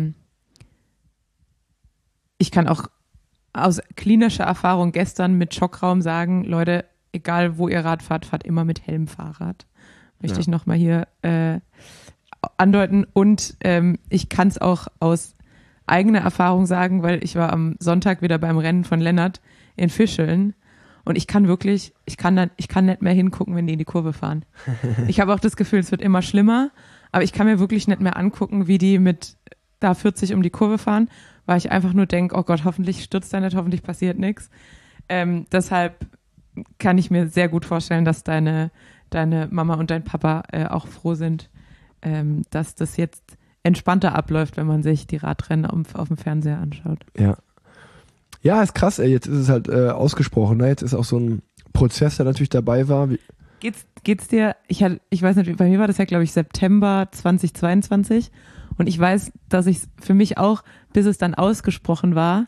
ich kann auch aus klinischer Erfahrung gestern mit Schockraum sagen, Leute, egal wo ihr Rad fahrt, fahrt immer mit Helmfahrrad. Möchte ich nochmal hier andeuten. Und ich kann es auch aus eigener Erfahrung sagen, weil ich war am Sonntag wieder beim Rennen von Lennart in Fischeln und ich kann nicht mehr hingucken, wenn die in die Kurve fahren. Ich habe auch das Gefühl, es wird immer schlimmer, aber ich kann mir wirklich nicht mehr angucken, wie die mit da 40 um die Kurve fahren, weil ich einfach nur denke, oh Gott, hoffentlich stürzt er nicht, hoffentlich passiert nichts. Deshalb kann ich mir sehr gut vorstellen, dass deine Mama und dein Papa auch froh sind, dass das jetzt entspannter abläuft, wenn man sich die Radrennen auf dem Fernseher anschaut. Ja. Ja, ist krass, ey. Jetzt ist es halt ausgesprochen. Ne? Jetzt ist auch so ein Prozess, der natürlich dabei war. Geht's dir, ich weiß nicht, bei mir war das ja, glaube ich, September 2022 und ich weiß, dass ich für mich auch, bis es dann ausgesprochen war,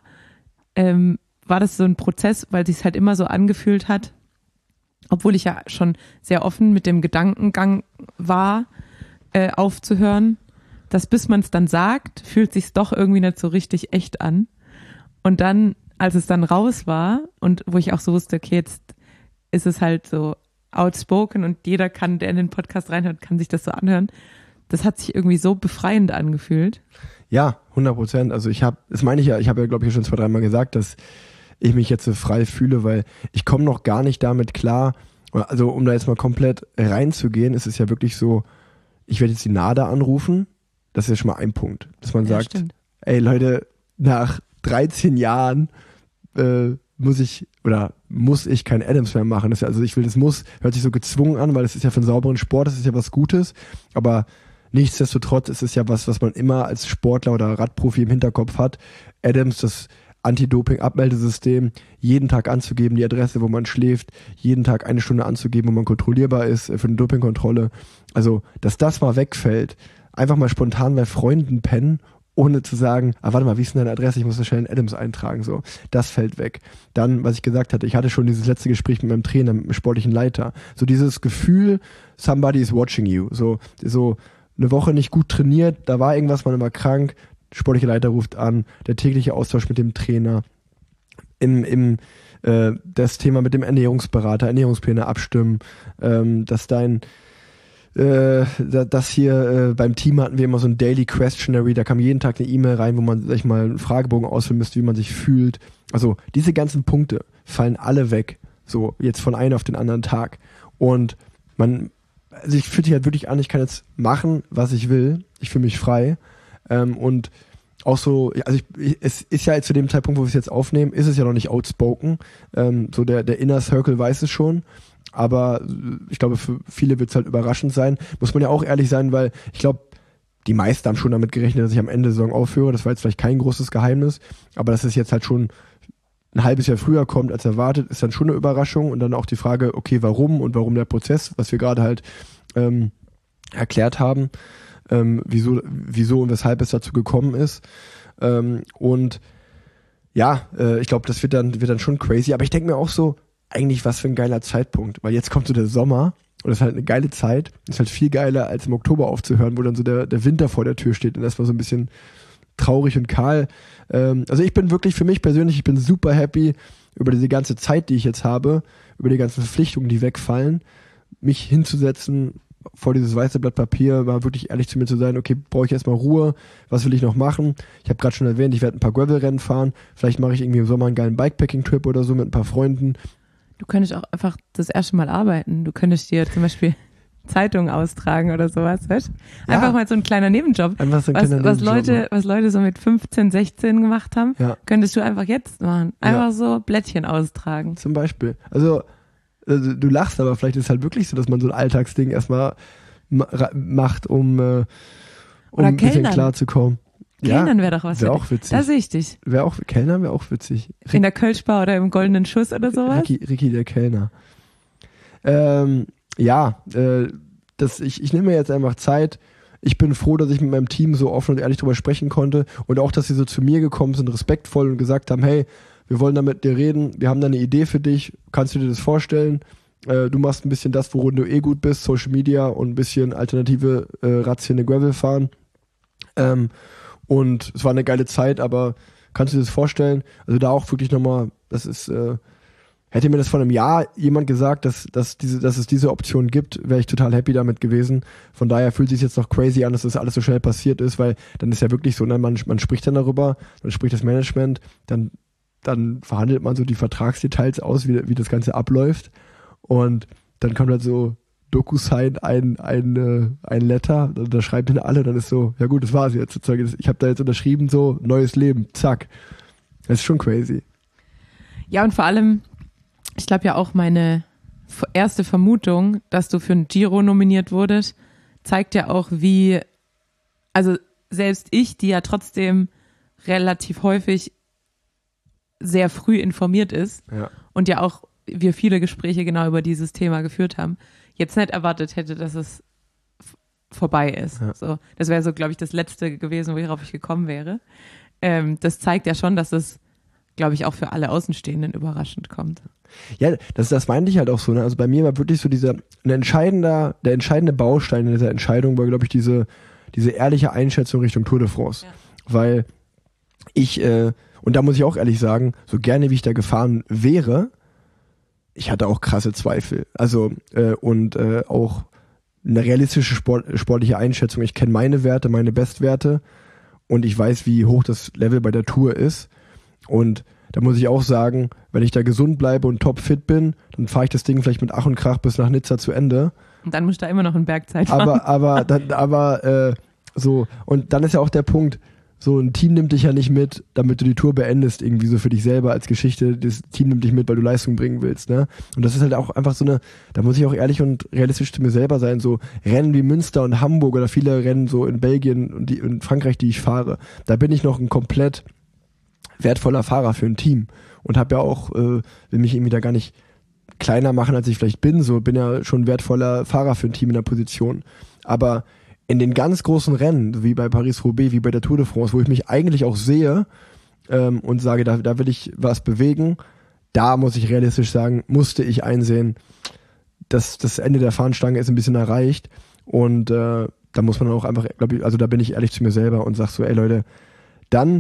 war das so ein Prozess, weil es sich halt immer so angefühlt hat, obwohl ich ja schon sehr offen mit dem Gedankengang war, aufzuhören, dass bis man es dann sagt, fühlt sich's doch irgendwie nicht so richtig echt an. Und dann, als es dann raus war und wo ich auch so wusste, okay, jetzt ist es halt so outspoken und jeder kann, der in den Podcast reinhört, kann sich das so anhören. Das hat sich irgendwie so befreiend angefühlt. Ja, 100%. Also ich habe ja, glaube ich, schon 2-3 Mal gesagt, dass ich mich jetzt so frei fühle, weil ich komme noch gar nicht damit klar. Also um da jetzt mal komplett reinzugehen, ist es ja wirklich so, ich werde jetzt die NADA anrufen. Das ist ja schon mal ein Punkt, dass man sagt, stimmt. Ey Leute, nach 13 Jahren muss ich kein Adams mehr machen. Das ist ja, also ich will, das muss, hört sich so gezwungen an, weil es ist ja für einen sauberen Sport, das ist ja was Gutes, aber nichtsdestotrotz ist es ja was man immer als Sportler oder Radprofi im Hinterkopf hat. Adams, das Anti-Doping-Abmeldesystem, jeden Tag anzugeben, die Adresse, wo man schläft, jeden Tag 1 Stunde anzugeben, wo man kontrollierbar ist für eine Dopingkontrolle. Also, dass das mal wegfällt, einfach mal spontan bei Freunden pennen, ohne zu sagen, warte mal, wie ist denn deine Adresse? Ich muss das schnell in Adams eintragen. So, das fällt weg. Dann, was ich gesagt hatte, ich hatte schon dieses letzte Gespräch mit meinem Trainer, mit dem sportlichen Leiter. So dieses Gefühl, somebody is watching you. So eine Woche nicht gut trainiert, da war irgendwas, man war krank, der sportliche Leiter ruft an, der tägliche Austausch mit dem Trainer, das Thema mit dem Ernährungsberater, Ernährungspläne abstimmen, dass das hier beim Team hatten wir immer so ein Daily Questionary, da kam jeden Tag eine E-Mail rein, wo man sich mal einen Fragebogen ausfüllen müsste, wie man sich fühlt. Also diese ganzen Punkte fallen alle weg, so jetzt von einem auf den anderen Tag. Und ich fühle sich halt wirklich an, ich kann jetzt machen, was ich will, ich fühle mich frei. Und auch so, also es ist ja jetzt zu dem Zeitpunkt, wo wir es jetzt aufnehmen, ist es ja noch nicht outspoken. So der Inner Circle weiß es schon. Aber ich glaube, für viele wird es halt überraschend sein. Muss man ja auch ehrlich sein, weil ich glaube, die meisten haben schon damit gerechnet, dass ich am Ende der Saison aufhöre. Das war jetzt vielleicht kein großes Geheimnis. Aber dass es jetzt halt schon ein halbes Jahr früher kommt als erwartet, ist dann schon eine Überraschung. Und dann auch die Frage, okay, warum und warum der Prozess, was wir gerade halt erklärt haben, wieso und weshalb es dazu gekommen ist. Und ja, ich glaube, das wird dann schon crazy. Aber ich denke mir auch so, eigentlich was für ein geiler Zeitpunkt, weil jetzt kommt so der Sommer und das ist halt eine geile Zeit. Das ist halt viel geiler, als im Oktober aufzuhören, wo dann so der Winter vor der Tür steht und erstmal so ein bisschen traurig und kahl. Also ich bin wirklich für mich persönlich, ich bin super happy über diese ganze Zeit, die ich jetzt habe, über die ganzen Verpflichtungen, die wegfallen, mich hinzusetzen vor dieses weiße Blatt Papier, mal wirklich ehrlich zu mir zu sein, okay, brauche ich erstmal Ruhe, was will ich noch machen? Ich habe gerade schon erwähnt, ich werde ein paar Gravel-Rennen fahren, vielleicht mache ich irgendwie im Sommer einen geilen Bikepacking-Trip oder so mit ein paar Freunden. Du könntest auch einfach das erste Mal arbeiten. Du könntest dir zum Beispiel Zeitungen austragen oder sowas, weißt? Einfach mal so ein kleiner Nebenjob. Einfach so ein kleiner Nebenjob. Was Leute so mit 15, 16 gemacht haben, könntest du einfach jetzt machen. Einfach so Blättchen austragen. Zum Beispiel. Also du lachst, aber vielleicht ist es halt wirklich so, dass man so ein Alltagsding erstmal macht, um Oder ein bisschen Kellnern. klarzukommen. Kellnern wäre doch was. Wäre für auch dich. witzig. Da sehe ich dich. Kellner wäre auch witzig. In der Kölschbar oder im Goldenen Schuss oder sowas. Ricky der Kellner. Ich nehme mir jetzt einfach Zeit. Ich bin froh, dass ich mit meinem Team so offen und ehrlich drüber sprechen konnte und auch, dass sie so zu mir gekommen sind, respektvoll und gesagt haben, hey, wir wollen da mit dir reden, wir haben da eine Idee für dich, kannst du dir das vorstellen? Du machst ein bisschen das, worin du gut bist, Social Media und ein bisschen alternative Radszene Gravel fahren. Und es war eine geile Zeit, aber kannst du dir das vorstellen? Also da auch wirklich nochmal, das ist, hätte mir das vor einem Jahr jemand gesagt, dass es diese Option gibt, wäre ich total happy damit gewesen. Von daher fühlt es sich jetzt noch crazy an, dass das alles so schnell passiert ist, weil dann ist ja wirklich so, ne, man spricht dann darüber, dann spricht das Management, dann verhandelt man so die Vertragsdetails aus, wie das Ganze abläuft und dann kommt halt so DocuSign ein Letter, da schreibt dann alle, dann ist so, ja gut, das war's jetzt. Ich habe da jetzt unterschrieben, so, neues Leben, zack. Das ist schon crazy. Ja, und vor allem, ich glaube ja auch meine erste Vermutung, dass du für ein Giro nominiert wurdest, zeigt ja auch, also selbst ich, die ja trotzdem relativ häufig sehr früh informiert ist und ja auch wir viele Gespräche genau über dieses Thema geführt haben, jetzt nicht erwartet hätte, dass es vorbei ist. Ja. So, das wäre so, glaube ich, das Letzte gewesen, worauf ich gekommen wäre. Das zeigt ja schon, dass es, glaube ich, auch für alle Außenstehenden überraschend kommt. Ja, das meinte ich halt auch so. Ne? Also bei mir war wirklich so der entscheidende Baustein in dieser Entscheidung war, glaube ich, diese ehrliche Einschätzung Richtung Tour de France. Ja. Weil ich, und da muss ich auch ehrlich sagen, so gerne wie ich da gefahren wäre, ich hatte auch krasse Zweifel. Also, auch eine realistische sportliche Einschätzung. Ich kenne meine Werte, meine Bestwerte und ich weiß, wie hoch das Level bei der Tour ist. Und da muss ich auch sagen, wenn ich da gesund bleibe und topfit bin, dann fahre ich das Ding vielleicht mit Ach und Krach bis nach Nizza zu Ende. Und dann muss ich da immer noch in Bergzeit fahren. So, und dann ist ja auch der Punkt, so ein Team nimmt dich ja nicht mit, damit du die Tour beendest, irgendwie so für dich selber als Geschichte. Das Team nimmt dich mit, weil du Leistung bringen willst, ne? Und das ist halt auch einfach so da muss ich auch ehrlich und realistisch zu mir selber sein, so Rennen wie Münster und Hamburg oder viele Rennen so in Belgien und in Frankreich, die ich fahre, da bin ich noch ein komplett wertvoller Fahrer für ein Team und habe ja auch, will mich irgendwie da gar nicht kleiner machen, als ich vielleicht bin, so bin ja schon ein wertvoller Fahrer für ein Team in der Position. Aber in den ganz großen Rennen, wie bei Paris-Roubaix, wie bei der Tour de France, wo ich mich eigentlich auch sehe und sage, da will ich was bewegen, da muss ich realistisch sagen, musste ich einsehen, dass das Ende der Fahnenstange ist ein bisschen erreicht und da muss man auch einfach, glaube ich, also da bin ich ehrlich zu mir selber und sag so, ey Leute, dann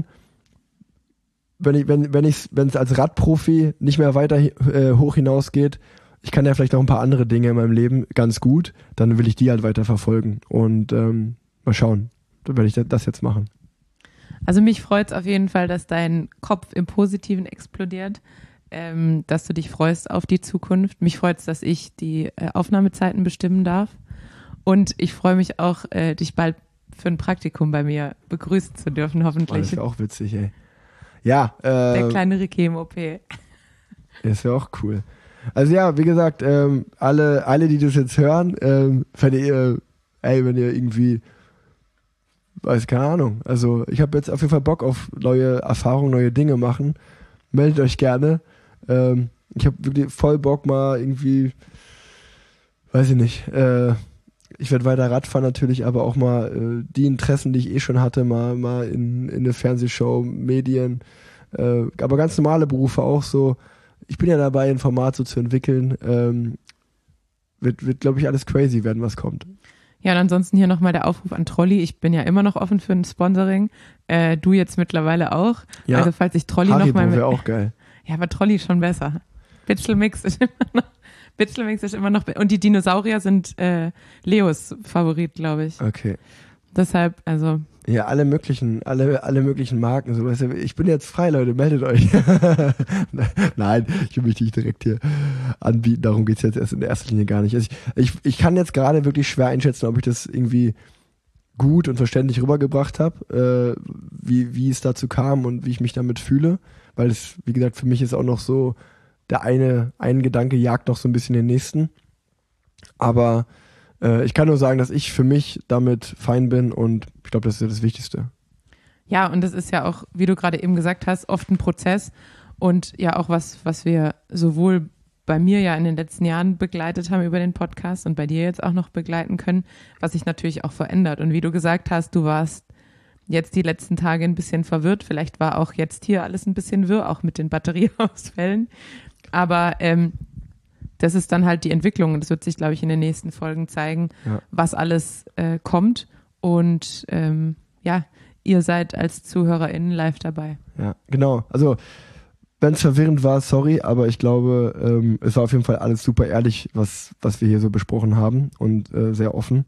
wenn es als Radprofi nicht mehr weiter hoch hinausgeht, ich kann ja vielleicht noch ein paar andere Dinge in meinem Leben ganz gut, dann will ich die halt weiter verfolgen und mal schauen, dann werde ich das jetzt machen. Also mich freut es auf jeden Fall, dass dein Kopf im Positiven explodiert, dass du dich freust auf die Zukunft. Mich freut es, dass ich die Aufnahmezeiten bestimmen darf und ich freue mich auch, dich bald für ein Praktikum bei mir begrüßen zu dürfen, hoffentlich. Das wäre auch witzig, ey. Ja. Der kleine Ricky im OP. Das wäre auch cool. Also ja, wie gesagt, alle, die das jetzt hören, wenn ihr irgendwie, keine Ahnung, also ich habe jetzt auf jeden Fall Bock auf neue Erfahrungen, neue Dinge machen, meldet euch gerne. Ich habe wirklich voll Bock mal irgendwie, weiß ich nicht, ich werde weiter Radfahren natürlich, aber auch mal die Interessen, die ich schon hatte, mal in eine Fernsehshow, Medien, aber ganz normale Berufe auch so. Ich bin ja dabei, ein Format so zu entwickeln. Wird glaube ich, alles crazy werden, was kommt. Ja, und ansonsten hier nochmal der Aufruf an Trolli. Ich bin ja immer noch offen für ein Sponsoring. Du jetzt mittlerweile auch. Ja. Also falls ich Trolli nochmal wäre auch geil. Ja, aber Trolli schon besser. Bitchelmix ist immer noch und die Dinosaurier sind Leos Favorit, glaube ich. Okay. Deshalb, also. Ja, alle möglichen Marken. So, weißt du, ich bin jetzt frei, Leute, meldet euch. Nein, ich will mich nicht direkt hier anbieten, darum geht's jetzt erst in der ersten Linie gar nicht. Also ich kann jetzt gerade wirklich schwer einschätzen, ob ich das irgendwie gut und verständlich rübergebracht habe, wie es dazu kam und wie ich mich damit fühle, weil es, wie gesagt, für mich ist auch noch so, der ein Gedanke jagt noch so ein bisschen den nächsten. Aber Ich kann nur sagen, dass ich für mich damit fein bin und ich glaube, das ist ja das Wichtigste. Ja, und das ist ja auch, wie du gerade eben gesagt hast, oft ein Prozess und ja auch was wir sowohl bei mir ja in den letzten Jahren begleitet haben über den Podcast und bei dir jetzt auch noch begleiten können, was sich natürlich auch verändert. Und wie du gesagt hast, du warst jetzt die letzten Tage ein bisschen verwirrt. Vielleicht war auch jetzt hier alles ein bisschen wirr, auch mit den Batterieausfällen. Aber das ist dann halt die Entwicklung und das wird sich, glaube ich, in den nächsten Folgen zeigen, was alles kommt. Und ihr seid als ZuhörerInnen live dabei. Ja, genau. Also wenn es verwirrend war, sorry, aber ich glaube, es war auf jeden Fall alles super ehrlich, was wir hier so besprochen haben und sehr offen.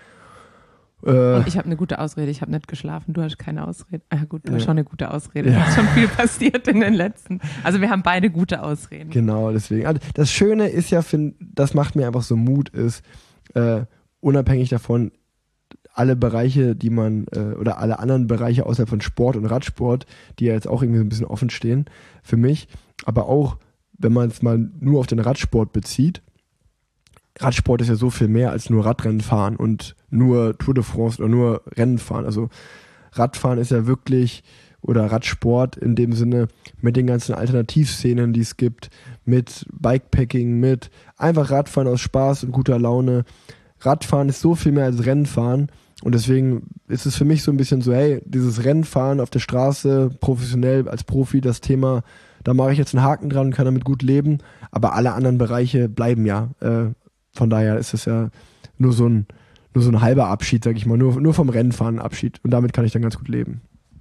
Und ich habe eine gute Ausrede, ich habe nicht geschlafen, du hast keine Ausrede. Ah gut, du hast schon eine gute Ausrede. Es ist schon viel passiert in den letzten. Also wir haben beide gute Ausreden. Genau, deswegen. Also das Schöne ist ja, das macht mir einfach so Mut, ist unabhängig davon, alle Bereiche, die man, oder alle anderen Bereiche außerhalb von Sport und Radsport, die ja jetzt auch irgendwie so ein bisschen offen stehen für mich, aber auch, wenn man es mal nur auf den Radsport bezieht, Radsport ist ja so viel mehr als nur Radrennen fahren und nur Tour de France oder nur Rennen fahren. Also Radfahren ist ja wirklich, oder Radsport in dem Sinne, mit den ganzen Alternativszenen, die es gibt, mit Bikepacking, mit einfach Radfahren aus Spaß und guter Laune. Radfahren ist so viel mehr als Rennfahren und deswegen ist es für mich so ein bisschen so, hey, dieses Rennfahren auf der Straße, professionell als Profi, das Thema, da mache ich jetzt einen Haken dran und kann damit gut leben, aber alle anderen Bereiche bleiben ja. Von daher ist es ja nur so ein halber Abschied, sag ich mal, nur vom Rennfahren Abschied und damit kann ich dann ganz gut leben.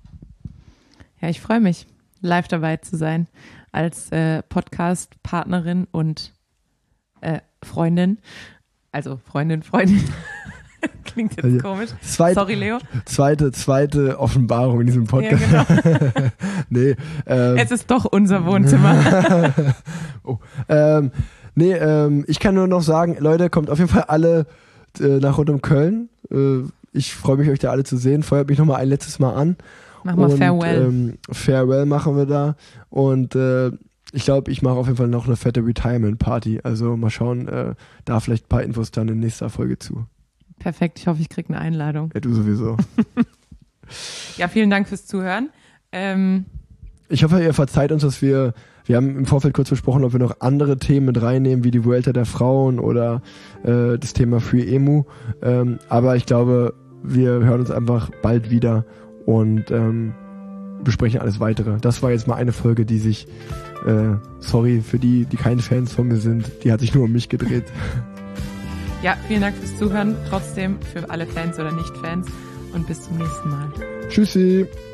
Ja, ich freue mich, live dabei zu sein als Podcast-Partnerin und Freundin. Also Freundin. Klingt jetzt komisch. Sorry, Leo. Zweite Offenbarung in diesem Podcast. Ja, genau. Nee, es ist doch unser Wohnzimmer. Ich kann nur noch sagen, Leute, kommt auf jeden Fall alle nach rund um Köln. Ich freue mich, euch da alle zu sehen. Feuert mich nochmal ein letztes Mal an. Machen wir Farewell. Farewell machen wir da. Und ich glaube, ich mache auf jeden Fall noch eine fette Retirement-Party. Also mal schauen, da vielleicht ein paar Infos dann in nächster Folge zu. Perfekt, ich hoffe, ich kriege eine Einladung. Ja, du sowieso. Ja, vielen Dank fürs Zuhören. Ich hoffe, ihr verzeiht uns, dass wir haben im Vorfeld kurz besprochen, ob wir noch andere Themen mit reinnehmen, wie die Vuelta der Frauen oder das Thema Free Emu. Aber ich glaube, wir hören uns einfach bald wieder und besprechen alles Weitere. Das war jetzt mal eine Folge, die sich, sorry für die keine Fans von mir sind, die hat sich nur um mich gedreht. Ja, vielen Dank fürs Zuhören. Trotzdem für alle Fans oder Nicht-Fans und bis zum nächsten Mal. Tschüssi.